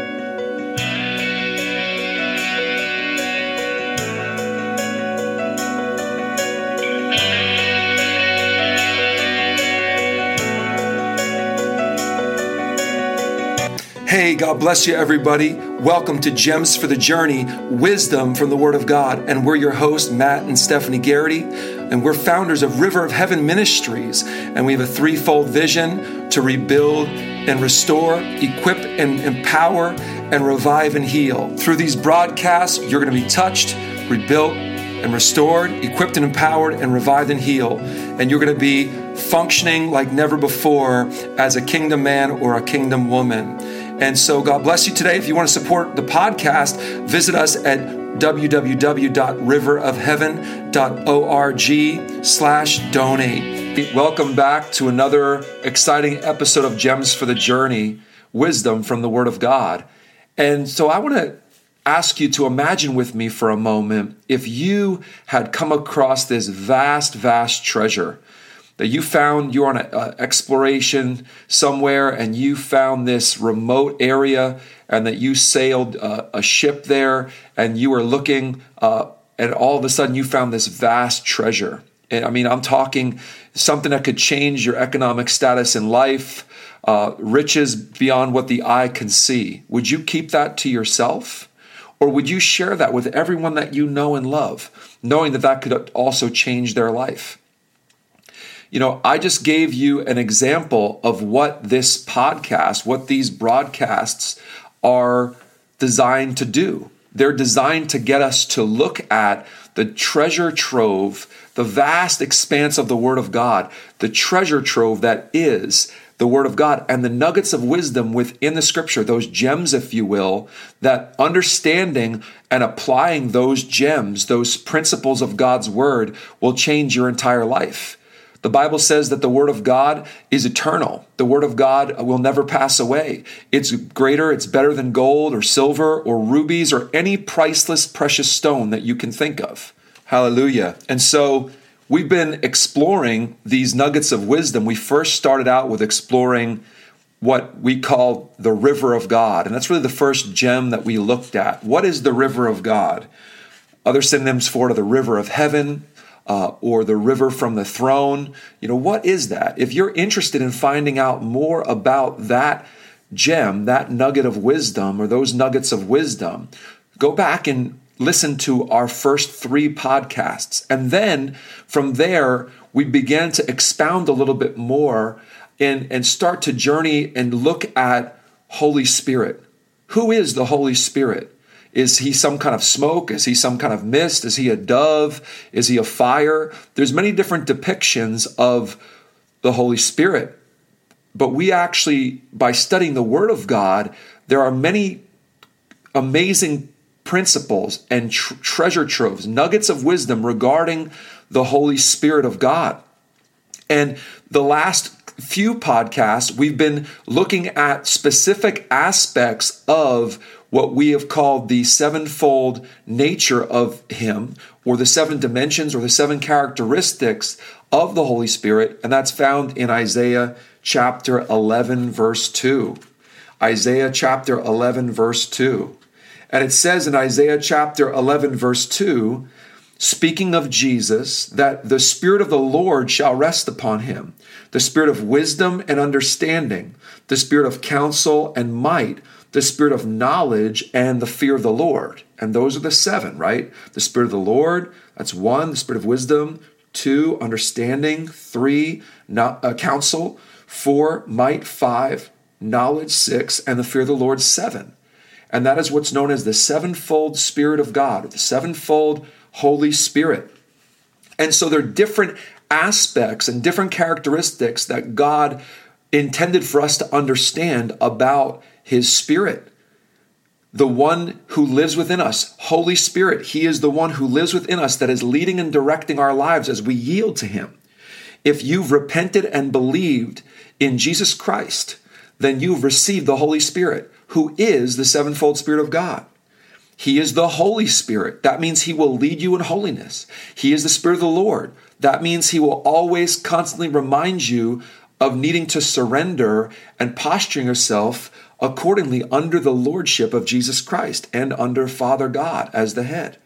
Hey, God bless you, everybody. Welcome to Gems for the Journey, Wisdom from the Word of God. And we're your hosts, Matt and Stephanie Garrity. And we're founders of River of Heaven Ministries. And we have a threefold vision to rebuild and restore, equip and empower, and revive and heal. Through these broadcasts, you're going to be touched, rebuilt, and restored, equipped and empowered, and revived and healed. And you're going to be functioning like never before as a kingdom man or a kingdom woman. And so God bless you today. If you want to support the podcast, visit us at www.riverofheaven.org/donate. Welcome back to another exciting episode of Gems for the Journey, Wisdom from the Word of God. And so I want to ask you to imagine with me for a moment if you had come across this vast, vast treasure that you found. You're on an exploration somewhere and you found this remote area, and that you sailed a ship there and you were looking and all of a sudden you found this vast treasure. And I mean, I'm talking something that could change your economic status in life, riches beyond what the eye can see. Would you keep that to yourself? Or would you share that with everyone that you know and love, knowing that that could also change their life? You know, I just gave you an example of what this podcast, what these broadcasts are designed to do. They're designed to get us to look at the treasure trove, the vast expanse of the Word of God, the treasure trove that is the Word of God, and the nuggets of wisdom within the Scripture, those gems, if you will, that understanding and applying those gems, those principles of God's Word will change your entire life. The Bible says that the Word of God is eternal. The Word of God will never pass away. It's greater, it's better than gold or silver or rubies or any priceless precious stone that you can think of. Hallelujah. And so we've been exploring these nuggets of wisdom. We first started out with exploring what we call the river of God. And that's really the first gem that we looked at. What is the river of God? Other synonyms for it are the river of heaven, or the river from the throne. You know, what is that? If you're interested in finding out more about that gem, that nugget of wisdom, or those nuggets of wisdom, go back and listen to our first 3 podcasts. And then from there, we began to expound a little bit more and start to journey and look at Holy Spirit. Who is the Holy Spirit? Is he some kind of smoke? Is he some kind of mist? Is he a dove? Is he a fire? There's many different depictions of the Holy Spirit. But we actually, by studying the Word of God, there are many amazing principles and treasure troves, nuggets of wisdom regarding the Holy Spirit of God. And the last few podcasts, we've been looking at specific aspects of what we have called the sevenfold nature of Him, or the 7 dimensions or the 7 characteristics of the Holy Spirit. And that's found in Isaiah chapter 11, verse 2. Isaiah chapter 11, verse 2. And it says in Isaiah chapter 11, verse 2, speaking of Jesus, that the Spirit of the Lord shall rest upon him, the Spirit of wisdom and understanding, the Spirit of counsel and might, the Spirit of knowledge and the fear of the Lord. And those are the 7, right? The Spirit of the Lord, that's 1, the Spirit of wisdom, 2, understanding, 3, counsel, 4, might, 5, knowledge, 6, and the fear of the Lord, 7. And that is what's known as the sevenfold Spirit of God, or the sevenfold Holy Spirit. And so there are different aspects and different characteristics that God intended for us to understand about His Spirit. The one who lives within us, Holy Spirit, He is the one who lives within us that is leading and directing our lives as we yield to Him. If you've repented and believed in Jesus Christ, then you've received the Holy Spirit, who is the sevenfold Spirit of God. He is the Holy Spirit. That means He will lead you in holiness. He is the Spirit of the Lord. That means He will always constantly remind you of needing to surrender and posturing yourself accordingly under the lordship of Jesus Christ and under Father God as the head.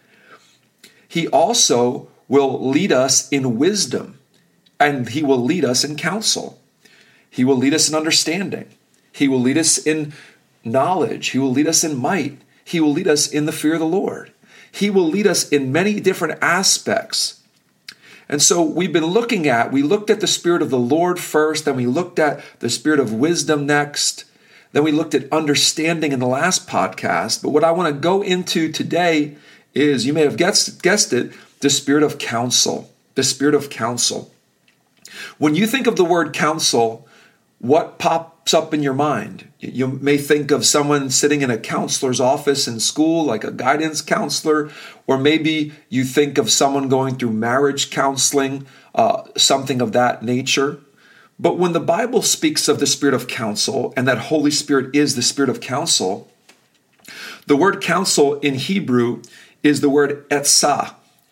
He also will lead us in wisdom, and He will lead us in counsel. He will lead us in understanding. He will lead us in knowledge. He will lead us in might. He will lead us in the fear of the Lord. He will lead us in many different aspects. And so we looked at the Spirit of the Lord first, then we looked at the Spirit of wisdom next, then we looked at understanding in the last podcast. But what I want to go into today is, you may have guessed it, the Spirit of counsel. The Spirit of counsel. When you think of the word counsel, what pops up in your mind? You may think of someone sitting in a counselor's office in school, like a guidance counselor, or maybe you think of someone going through marriage counseling, something of that nature. But when the Bible speaks of the Spirit of counsel, and that Holy Spirit is the Spirit of counsel, the word counsel in Hebrew is the word etzah,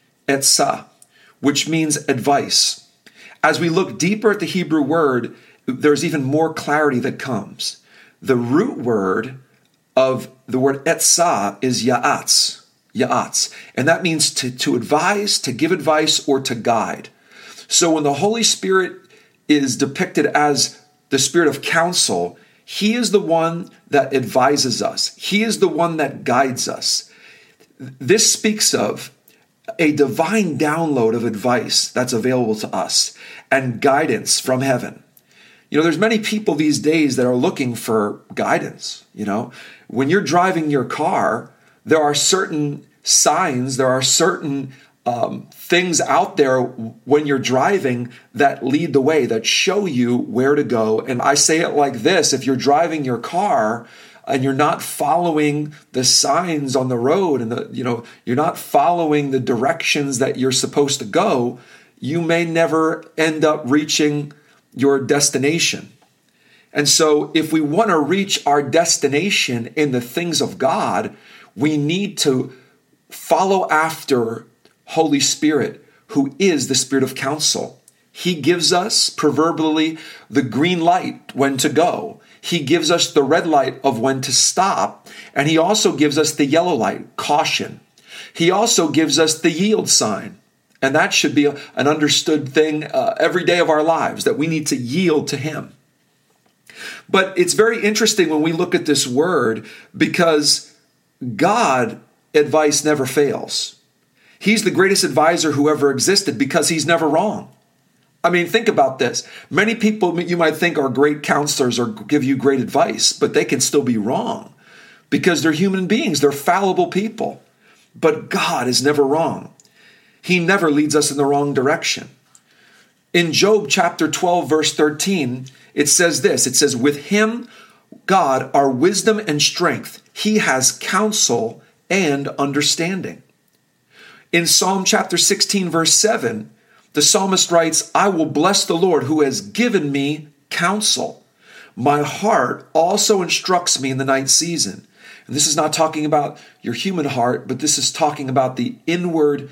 which means advice. As we look deeper at the Hebrew word, there's even more clarity that comes. The root word of the word etzah is ya'atz, and that means to advise, to give advice, or to guide. So when the Holy Spirit is depicted as the Spirit of counsel, He is the one that advises us. He is the one that guides us. This speaks of a divine download of advice that's available to us and guidance from heaven. There's many people these days that are looking for guidance. When you're driving your car, there are certain signs, there are certain things out there when you're driving that lead the way, that show you where to go. And I say it like this: if you're driving your car and you're not following the signs on the road, and you're not following the directions that you're supposed to go, you may never end up reaching your destination. And so if we want to reach our destination in the things of God, we need to follow after Holy Spirit, who is the Spirit of counsel. He gives us, proverbially, the green light when to go. He gives us the red light of when to stop. And He also gives us the yellow light, caution. He also gives us the yield sign. And that should be an understood thing every day of our lives, that we need to yield to Him. But it's very interesting when we look at this word, because God advice never fails. He's the greatest advisor who ever existed because He's never wrong. I mean, think about this. Many people you might think are great counselors or give you great advice, but they can still be wrong, because they're human beings. They're fallible people. But God is never wrong. He never leads us in the wrong direction. In Job chapter 12, verse 13, it says this. It says, with him, God, are wisdom and strength. He has counsel and understanding. In Psalm chapter 16, verse 7, the psalmist writes, I will bless the Lord who has given me counsel. My heart also instructs me in the night season. And this is not talking about your human heart, but this is talking about the inward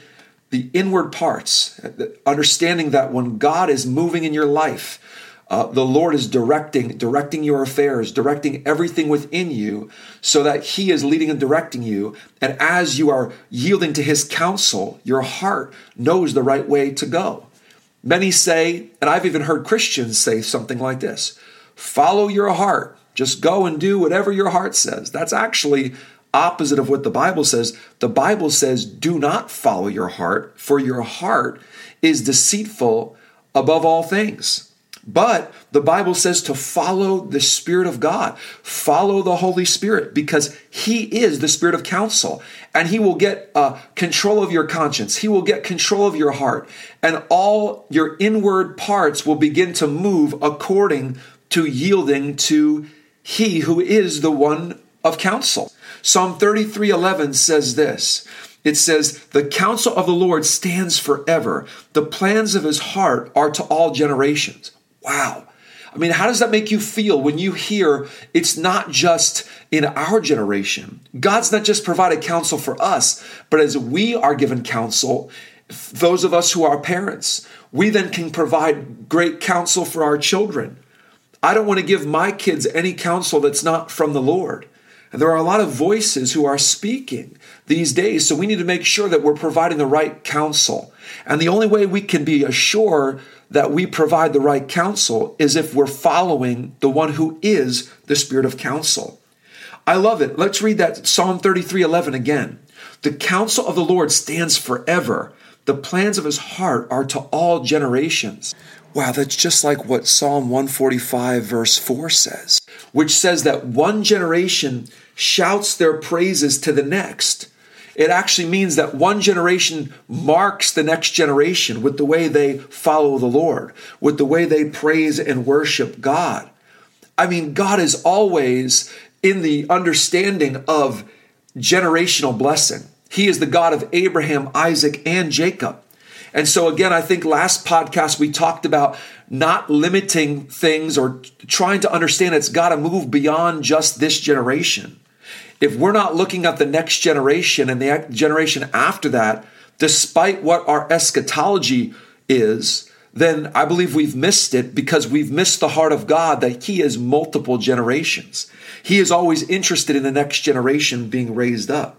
parts, understanding that when God is moving in your life, the Lord is directing your affairs, directing everything within you so that he is leading and directing you. And as you are yielding to his counsel, your heart knows the right way to go. Many say, and I've even heard Christians say something like this, follow your heart. Just go and do whatever your heart says. That's actually opposite of what the Bible says. The Bible says, do not follow your heart, for your heart is deceitful above all things. But the Bible says to follow the Spirit of God, follow the Holy Spirit, because he is the Spirit of counsel, and he will get control of your conscience. He will get control of your heart, and all your inward parts will begin to move according to yielding to he who is the one of counsel. Psalm 33:11 says this. It says, the counsel of the Lord stands forever. The plans of his heart are to all generations. Wow. I mean, how does that make you feel when you hear it's not just in our generation? God's not just provided counsel for us, but as we are given counsel, those of us who are parents, we then can provide great counsel for our children. I don't want to give my kids any counsel that's not from the Lord. And there are a lot of voices who are speaking these days, so we need to make sure that we're providing the right counsel. And the only way we can be assured that we provide the right counsel is if we're following the one who is the Spirit of counsel. I love it. Let's read that Psalm 33:11 again. The counsel of the Lord stands forever. The plans of his heart are to all generations. Wow, that's just like what Psalm 145 verse 4 says, which says that one generation shouts their praises to the next. It actually means that one generation marks the next generation with the way they follow the Lord, with the way they praise and worship God. I mean, God is always in the understanding of generational blessing. He is the God of Abraham, Isaac, and Jacob. And so again, I think last podcast we talked about not limiting things or trying to understand it's got to move beyond just this generation. If we're not looking at the next generation and the generation after that, despite what our eschatology is, then I believe we've missed it because we've missed the heart of God that he is multiple generations. He is always interested in the next generation being raised up.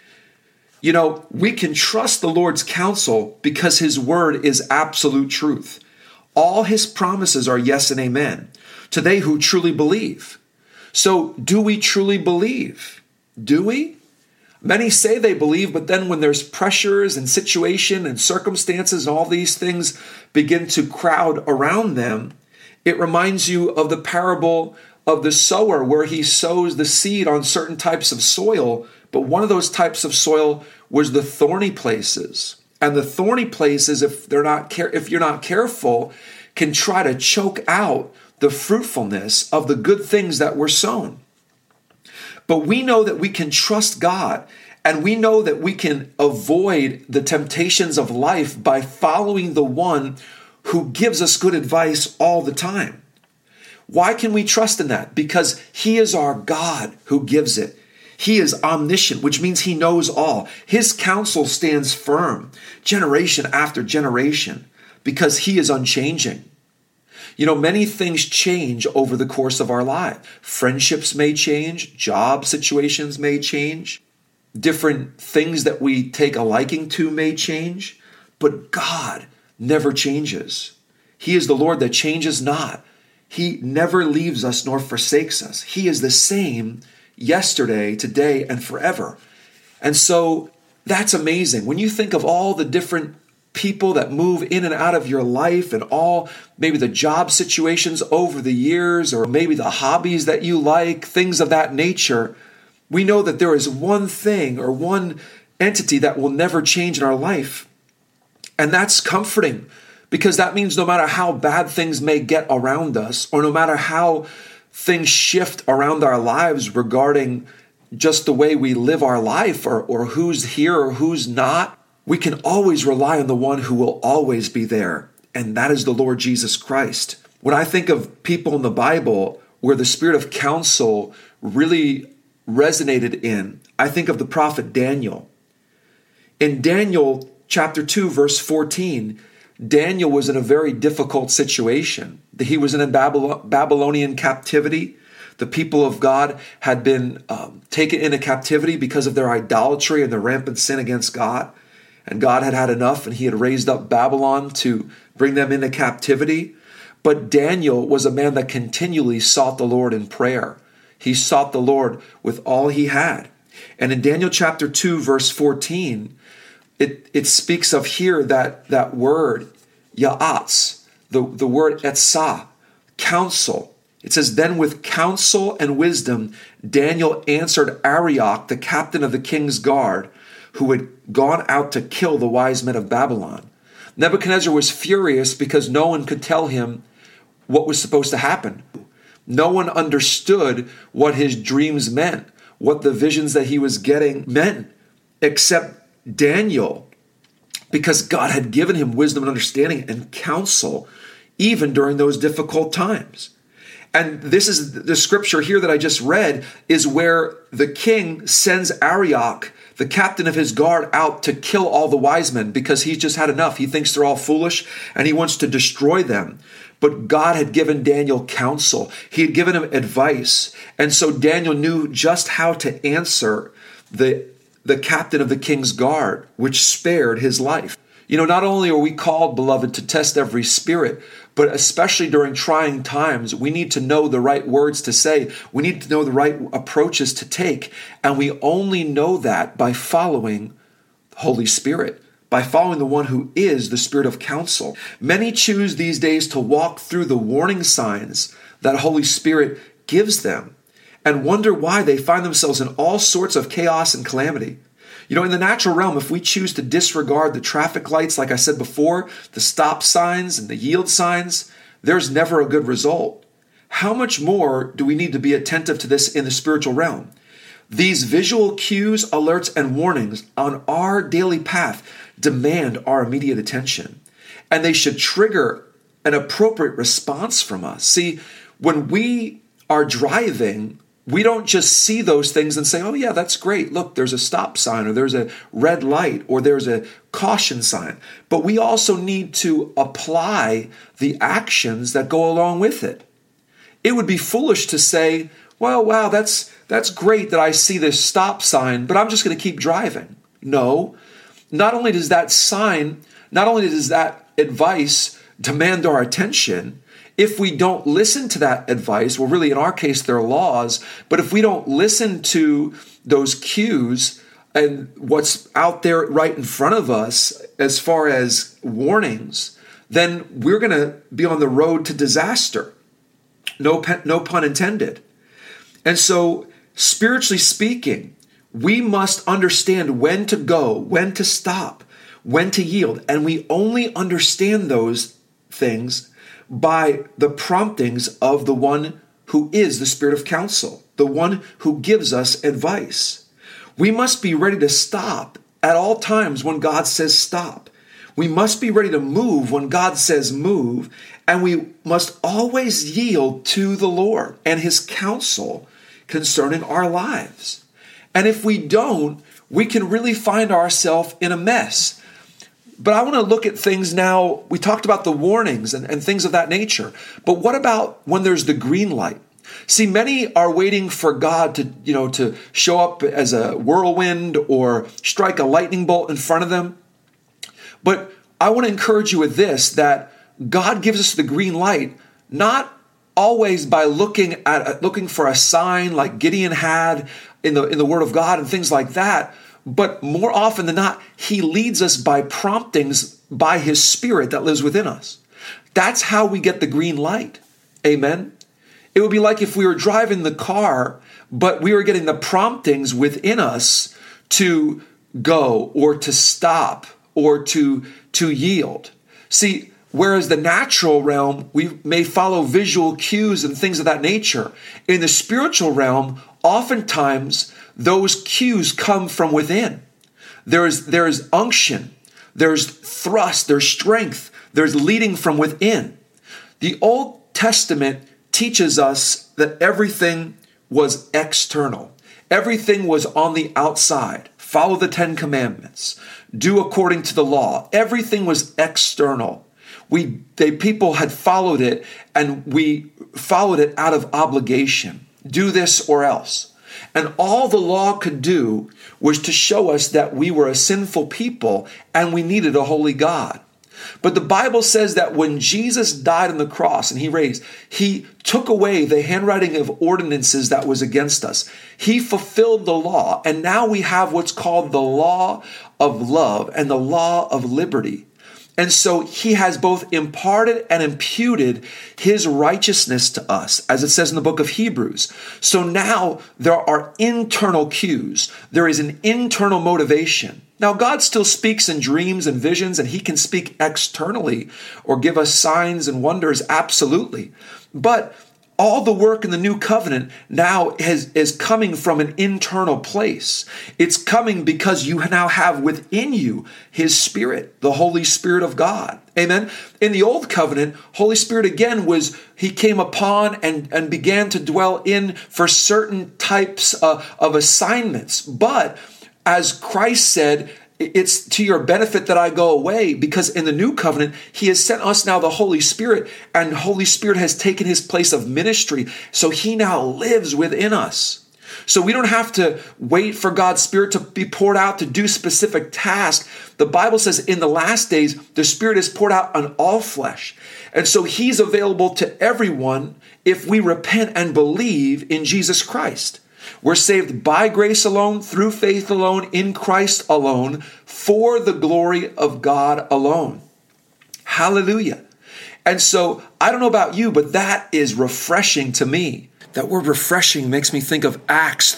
You know, we can trust the Lord's counsel because his word is absolute truth. All his promises are yes and amen to they who truly believe. So do we truly believe? Do we? Many say they believe, but then when there's pressures and situation and circumstances and all these things begin to crowd around them, it reminds you of the parable of the sower where he sows the seed on certain types of soil, but one of those types of soil was the thorny places. And the thorny places, if you're not careful, can try to choke out the fruitfulness of the good things that were sown. But we know that we can trust God, and we know that we can avoid the temptations of life by following the one who gives us good advice all the time. Why can we trust in that? Because he is our God who gives it. He is omniscient, which means he knows all. His counsel stands firm generation after generation because he is unchanging. You know, many things change over the course of our life. Friendships may change, job situations may change, different things that we take a liking to may change, but God never changes. He is the Lord that changes not. He never leaves us nor forsakes us. He is the same yesterday, today, and forever. And so that's amazing. When you think of all the different people that move in and out of your life and all maybe the job situations over the years or maybe the hobbies that you like, things of that nature, We know that there is one thing or one entity that will never change in our life. And that's comforting, because that means no matter how bad things may get around us, or no matter how things shift around our lives regarding just the way we live our life, or who's here or who's not, we can always rely on the one who will always be there. And that is the Lord Jesus Christ. When I think of people in the Bible where the spirit of counsel really resonated in, I think of the prophet Daniel. In Daniel chapter 2, verse 14, Daniel was in a very difficult situation. He was in a Babylonian captivity. The people of God had been taken into captivity because of their idolatry and their rampant sin against God. And God had had enough, and he had raised up Babylon to bring them into captivity. But Daniel was a man that continually sought the Lord in prayer. He sought the Lord with all he had. And in Daniel chapter 2, verse 14, it speaks of here that word, ya'atz, the word etzah, counsel. It says, then with counsel and wisdom, Daniel answered Arioch, the captain of the king's guard, who had gone out to kill the wise men of Babylon. Nebuchadnezzar was furious because no one could tell him what was supposed to happen. No one understood what his dreams meant, what the visions that he was getting meant, except Daniel, because God had given him wisdom and understanding and counsel, even during those difficult times. And this is the scripture here that I just read, is where the king sends Arioch, the captain of his guard, out to kill all the wise men because he's just had enough. He thinks they're all foolish and he wants to destroy them. But God had given Daniel counsel. He had given him advice. And so Daniel knew just how to answer the captain of the king's guard, which spared his life. You know, not only are we called, beloved, to test every spirit, but especially during trying times, we need to know the right words to say. We need to know the right approaches to take. And we only know that by following the Holy Spirit, by following the one who is the Spirit of counsel. Many choose these days to walk through the warning signs that Holy Spirit gives them and wonder why they find themselves in all sorts of chaos and calamity. You know, in the natural realm, if we choose to disregard the traffic lights, like I said before, the stop signs and the yield signs, there's never a good result. How much more do we need to be attentive to this in the spiritual realm? These visual cues, alerts, and warnings on our daily path demand our immediate attention, and they should trigger an appropriate response from us. See, when we are driving, we don't just see those things and say, oh yeah, that's great. Look, there's a stop sign, or there's a red light, or there's a caution sign. But we also need to apply the actions that go along with it. It would be foolish to say, well, wow, that's great that I see this stop sign, but I'm just going to keep driving. No, not only does that advice demand our attention, if we don't listen to that advice, well, really, in our case, they're laws, but if we don't listen to those cues and what's out there right in front of us as far as warnings, then we're going to be on the road to disaster. No pun intended. And so, spiritually speaking, we must understand when to go, when to stop, when to yield. And we only understand those things by the promptings of the one who is the Spirit of counsel, the one who gives us advice. We must be ready to stop at all times when God says stop. We must be ready to move when God says move, and we must always yield to the Lord and his counsel concerning our lives. And if we don't, we can really find ourselves in a mess. But I want to look at things now. We talked about the warnings and things of that nature. But what about when there's the green light? See, many are waiting for God to show up as a whirlwind or strike a lightning bolt in front of them. But I want to encourage you with this, that God gives us the green light, not always by looking for a sign like Gideon had in the Word of God and things like that. But more often than not, he leads us by promptings by his Spirit that lives within us. That's how we get the green light. Amen. It would be like if we were driving the car, but we were getting the promptings within us to go or to stop or to yield. See, whereas the natural realm, we may follow visual cues and things of that nature. In the spiritual realm, oftentimes those cues come from within. There's unction, there's thrust, there's strength, there's leading from within. The Old Testament teaches us that everything was external. Everything was on the outside. Follow the 10 Commandments. Do according to the law. Everything was external. People had followed it, and we followed it out of obligation. Do this or else. And all the law could do was to show us that we were a sinful people and we needed a holy God. But the Bible says that when Jesus died on the cross and he took away the handwriting of ordinances that was against us. He fulfilled the law. And now we have what's called the law of love and the law of liberty. And so he has both imparted and imputed his righteousness to us, as it says in the book of Hebrews. So now there are internal cues. There is an internal motivation. Now, God still speaks in dreams and visions, and he can speak externally or give us signs and wonders, absolutely. But all the work in the new covenant now is coming from an internal place. It's coming because you now have within you his Spirit, the Holy Spirit of God. Amen. In the old covenant, Holy Spirit again he came upon and began to dwell in for certain types of assignments. But as Christ said, it's to your benefit that I go away, because in the new covenant, he has sent us now the Holy Spirit, and Holy Spirit has taken his place of ministry. So he now lives within us. So we don't have to wait for God's Spirit to be poured out to do specific tasks. The Bible says in the last days, the Spirit is poured out on all flesh. And so he's available to everyone if we repent and believe in Jesus Christ. We're saved by grace alone, through faith alone, in Christ alone, for the glory of God alone. Hallelujah. And so I don't know about you, but that is refreshing to me. That word refreshing makes me think of Acts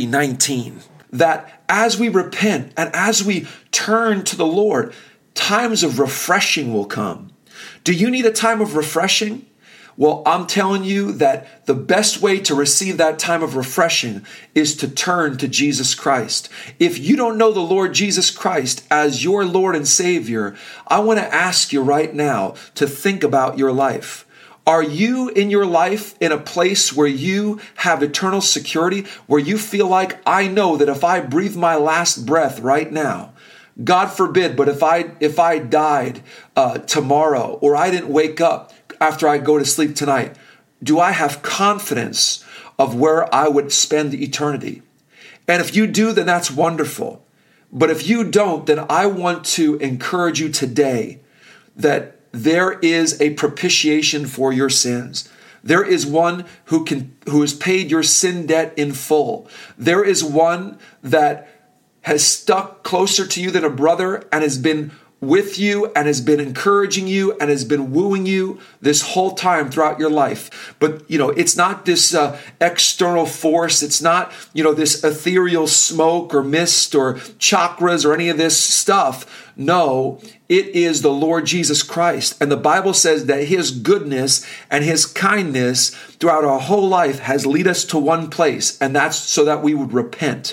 3:19. That as we repent and as we turn to the Lord, times of refreshing will come. Do you need a time of refreshing? Well, I'm telling you that the best way to receive that time of refreshing is to turn to Jesus Christ. If you don't know the Lord Jesus Christ as your Lord and Savior, I want to ask you right now to think about your life. Are you in your life in a place where you have eternal security, where you feel like, I know that if I breathe my last breath right now, God forbid, but if I died tomorrow, or I didn't wake up after I go to sleep tonight, do I have confidence of where I would spend eternity? And if you do, then that's wonderful. But if you don't, then I want to encourage you today that there is a propitiation for your sins. There is one who has paid your sin debt in full. There is one that has stuck closer to you than a brother and has been with you and has been encouraging you and has been wooing you this whole time throughout your life. But, it's not this external force. It's not, this ethereal smoke or mist or chakras or any of this stuff. No, it is the Lord Jesus Christ. And the Bible says that his goodness and his kindness throughout our whole life has led us to one place, and that's so that we would repent.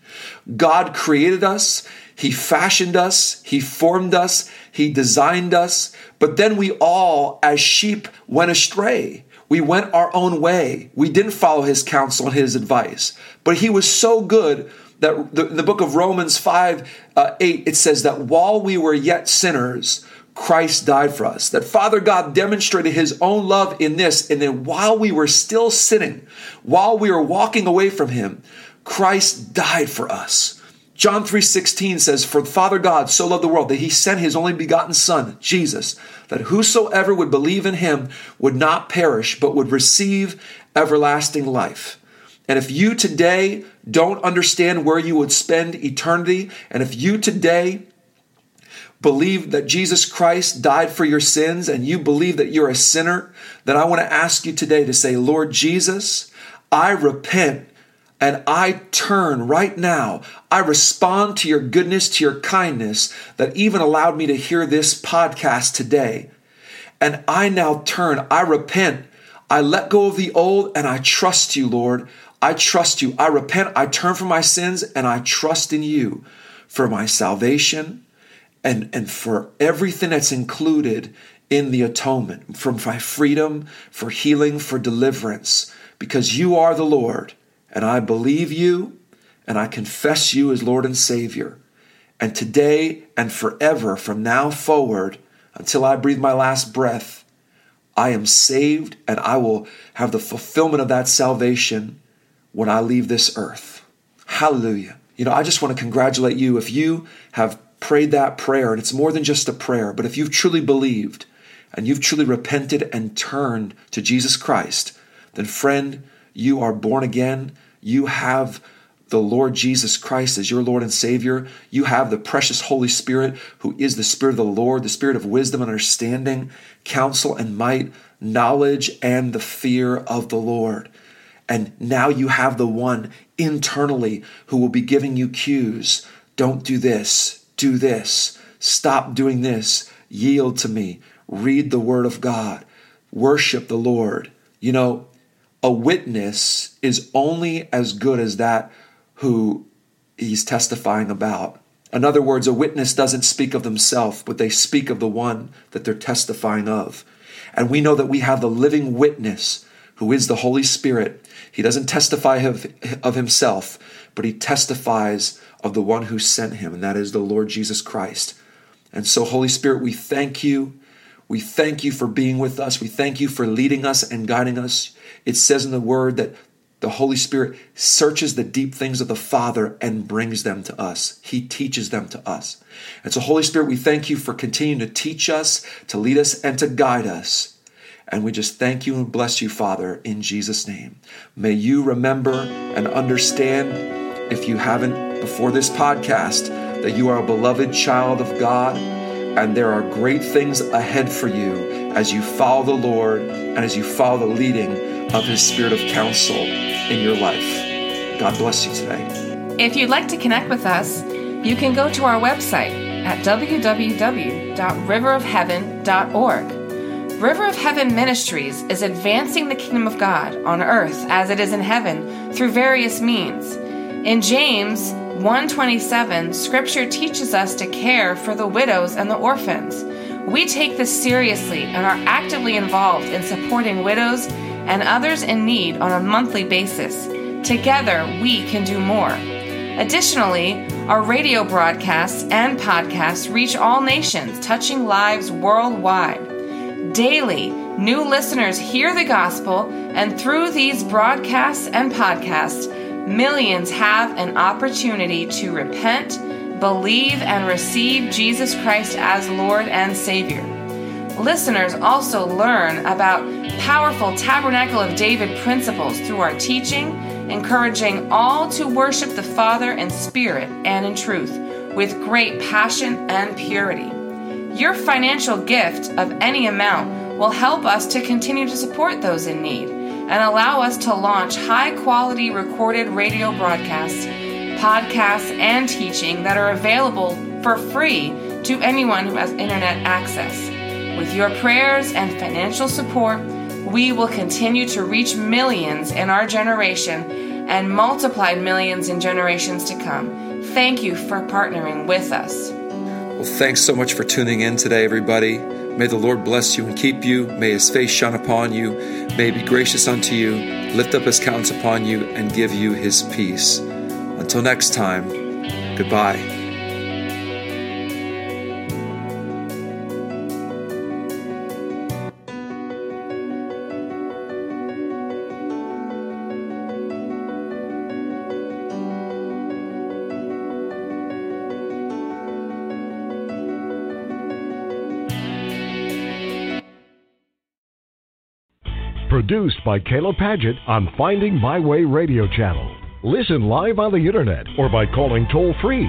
God created us. He fashioned us, he formed us, he designed us, but then we all, as sheep, went astray. We went our own way. We didn't follow his counsel and his advice. But he was so good that in the book of Romans 5:8, it says that while we were yet sinners, Christ died for us. That Father God demonstrated his own love in this, and then while we were still sinning, while we were walking away from him, Christ died for us. John 3:16 says, for Father God so loved the world that he sent his only begotten Son, Jesus, that whosoever would believe in him would not perish, but would receive everlasting life. And if you today don't understand where you would spend eternity, and if you today believe that Jesus Christ died for your sins, and you believe that you're a sinner, then I want to ask you today to say, Lord Jesus, I repent And I turn right now. I respond to your goodness, to your kindness that even allowed me to hear this podcast today. And I now turn. I repent. I let go of the old and I trust you, Lord. I trust you. I repent. I turn from my sins and I trust in you for my salvation and for everything that's included in the atonement, for my freedom, for healing, for deliverance, because you are the Lord. And I believe you, and I confess you as Lord and Savior. And today and forever, from now forward, until I breathe my last breath, I am saved, and I will have the fulfillment of that salvation when I leave this earth. Hallelujah. I just want to congratulate you if you have prayed that prayer, and it's more than just a prayer, but if you've truly believed, and you've truly repented and turned to Jesus Christ, then friend, you are born again. You have the Lord Jesus Christ as your Lord and Savior. You have the precious Holy Spirit, who is the Spirit of the Lord, the Spirit of wisdom and understanding, counsel and might, knowledge and the fear of the Lord. And now you have the one internally who will be giving you cues. Don't do this. Do this. Stop doing this. Yield to me. Read the Word of God. Worship the Lord. A witness is only as good as that who he's testifying about. In other words, a witness doesn't speak of themselves, but they speak of the one that they're testifying of. And we know that we have the living witness, who is the Holy Spirit. He doesn't testify of himself, but he testifies of the one who sent him, and that is the Lord Jesus Christ. And so, Holy Spirit, we thank you. We thank you for being with us. We thank you for leading us and guiding us. It says in the Word that the Holy Spirit searches the deep things of the Father and brings them to us. He teaches them to us. And so, Holy Spirit, we thank you for continuing to teach us, to lead us, and to guide us. And we just thank you and bless you, Father, in Jesus' name. May you remember and understand, if you haven't before this podcast, that you are a beloved child of God, and there are great things ahead for you as you follow the Lord and as you follow the leading of His Spirit of counsel in your life. God bless you today. If you'd like to connect with us, you can go to our website at www.riverofheaven.org. River of Heaven Ministries is advancing the kingdom of God on earth as it is in heaven through various means. In James 1:27, Scripture teaches us to care for the widows and the orphans. We take this seriously and are actively involved in supporting widows and others in need on a monthly basis. Together, we can do more. Additionally, our radio broadcasts and podcasts reach all nations, touching lives worldwide. Daily, new listeners hear the gospel, and through these broadcasts and podcasts, millions have an opportunity to repent, believe, and receive Jesus Christ as Lord and Savior. Listeners also learn about powerful Tabernacle of David principles through our teaching, encouraging all to worship the Father in spirit and in truth, with great passion and purity. Your financial gift of any amount will help us to continue to support those in need and allow us to launch high-quality recorded radio broadcasts, podcasts, and teaching that are available for free to anyone who has internet access. With your prayers and financial support, we will continue to reach millions in our generation and multiplied millions in generations to come. Thank you for partnering with us. Well, thanks so much for tuning in today, everybody. May the Lord bless you and keep you. May His face shine upon you. May He be gracious unto you, lift up His countenance upon you, and give you His peace. Until next time, goodbye. Produced by Caleb Paget on Finding My Way radio channel. Listen live on the internet or by calling toll-free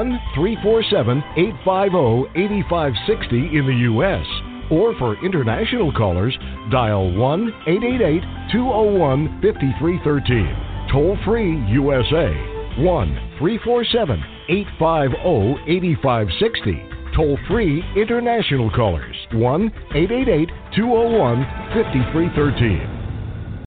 1-347-850-8560 in the U.S. Or for international callers, dial 1-888-201-5313. Toll-free USA, 1-347-850-8560. Toll-free international callers, 1-888-201-5313.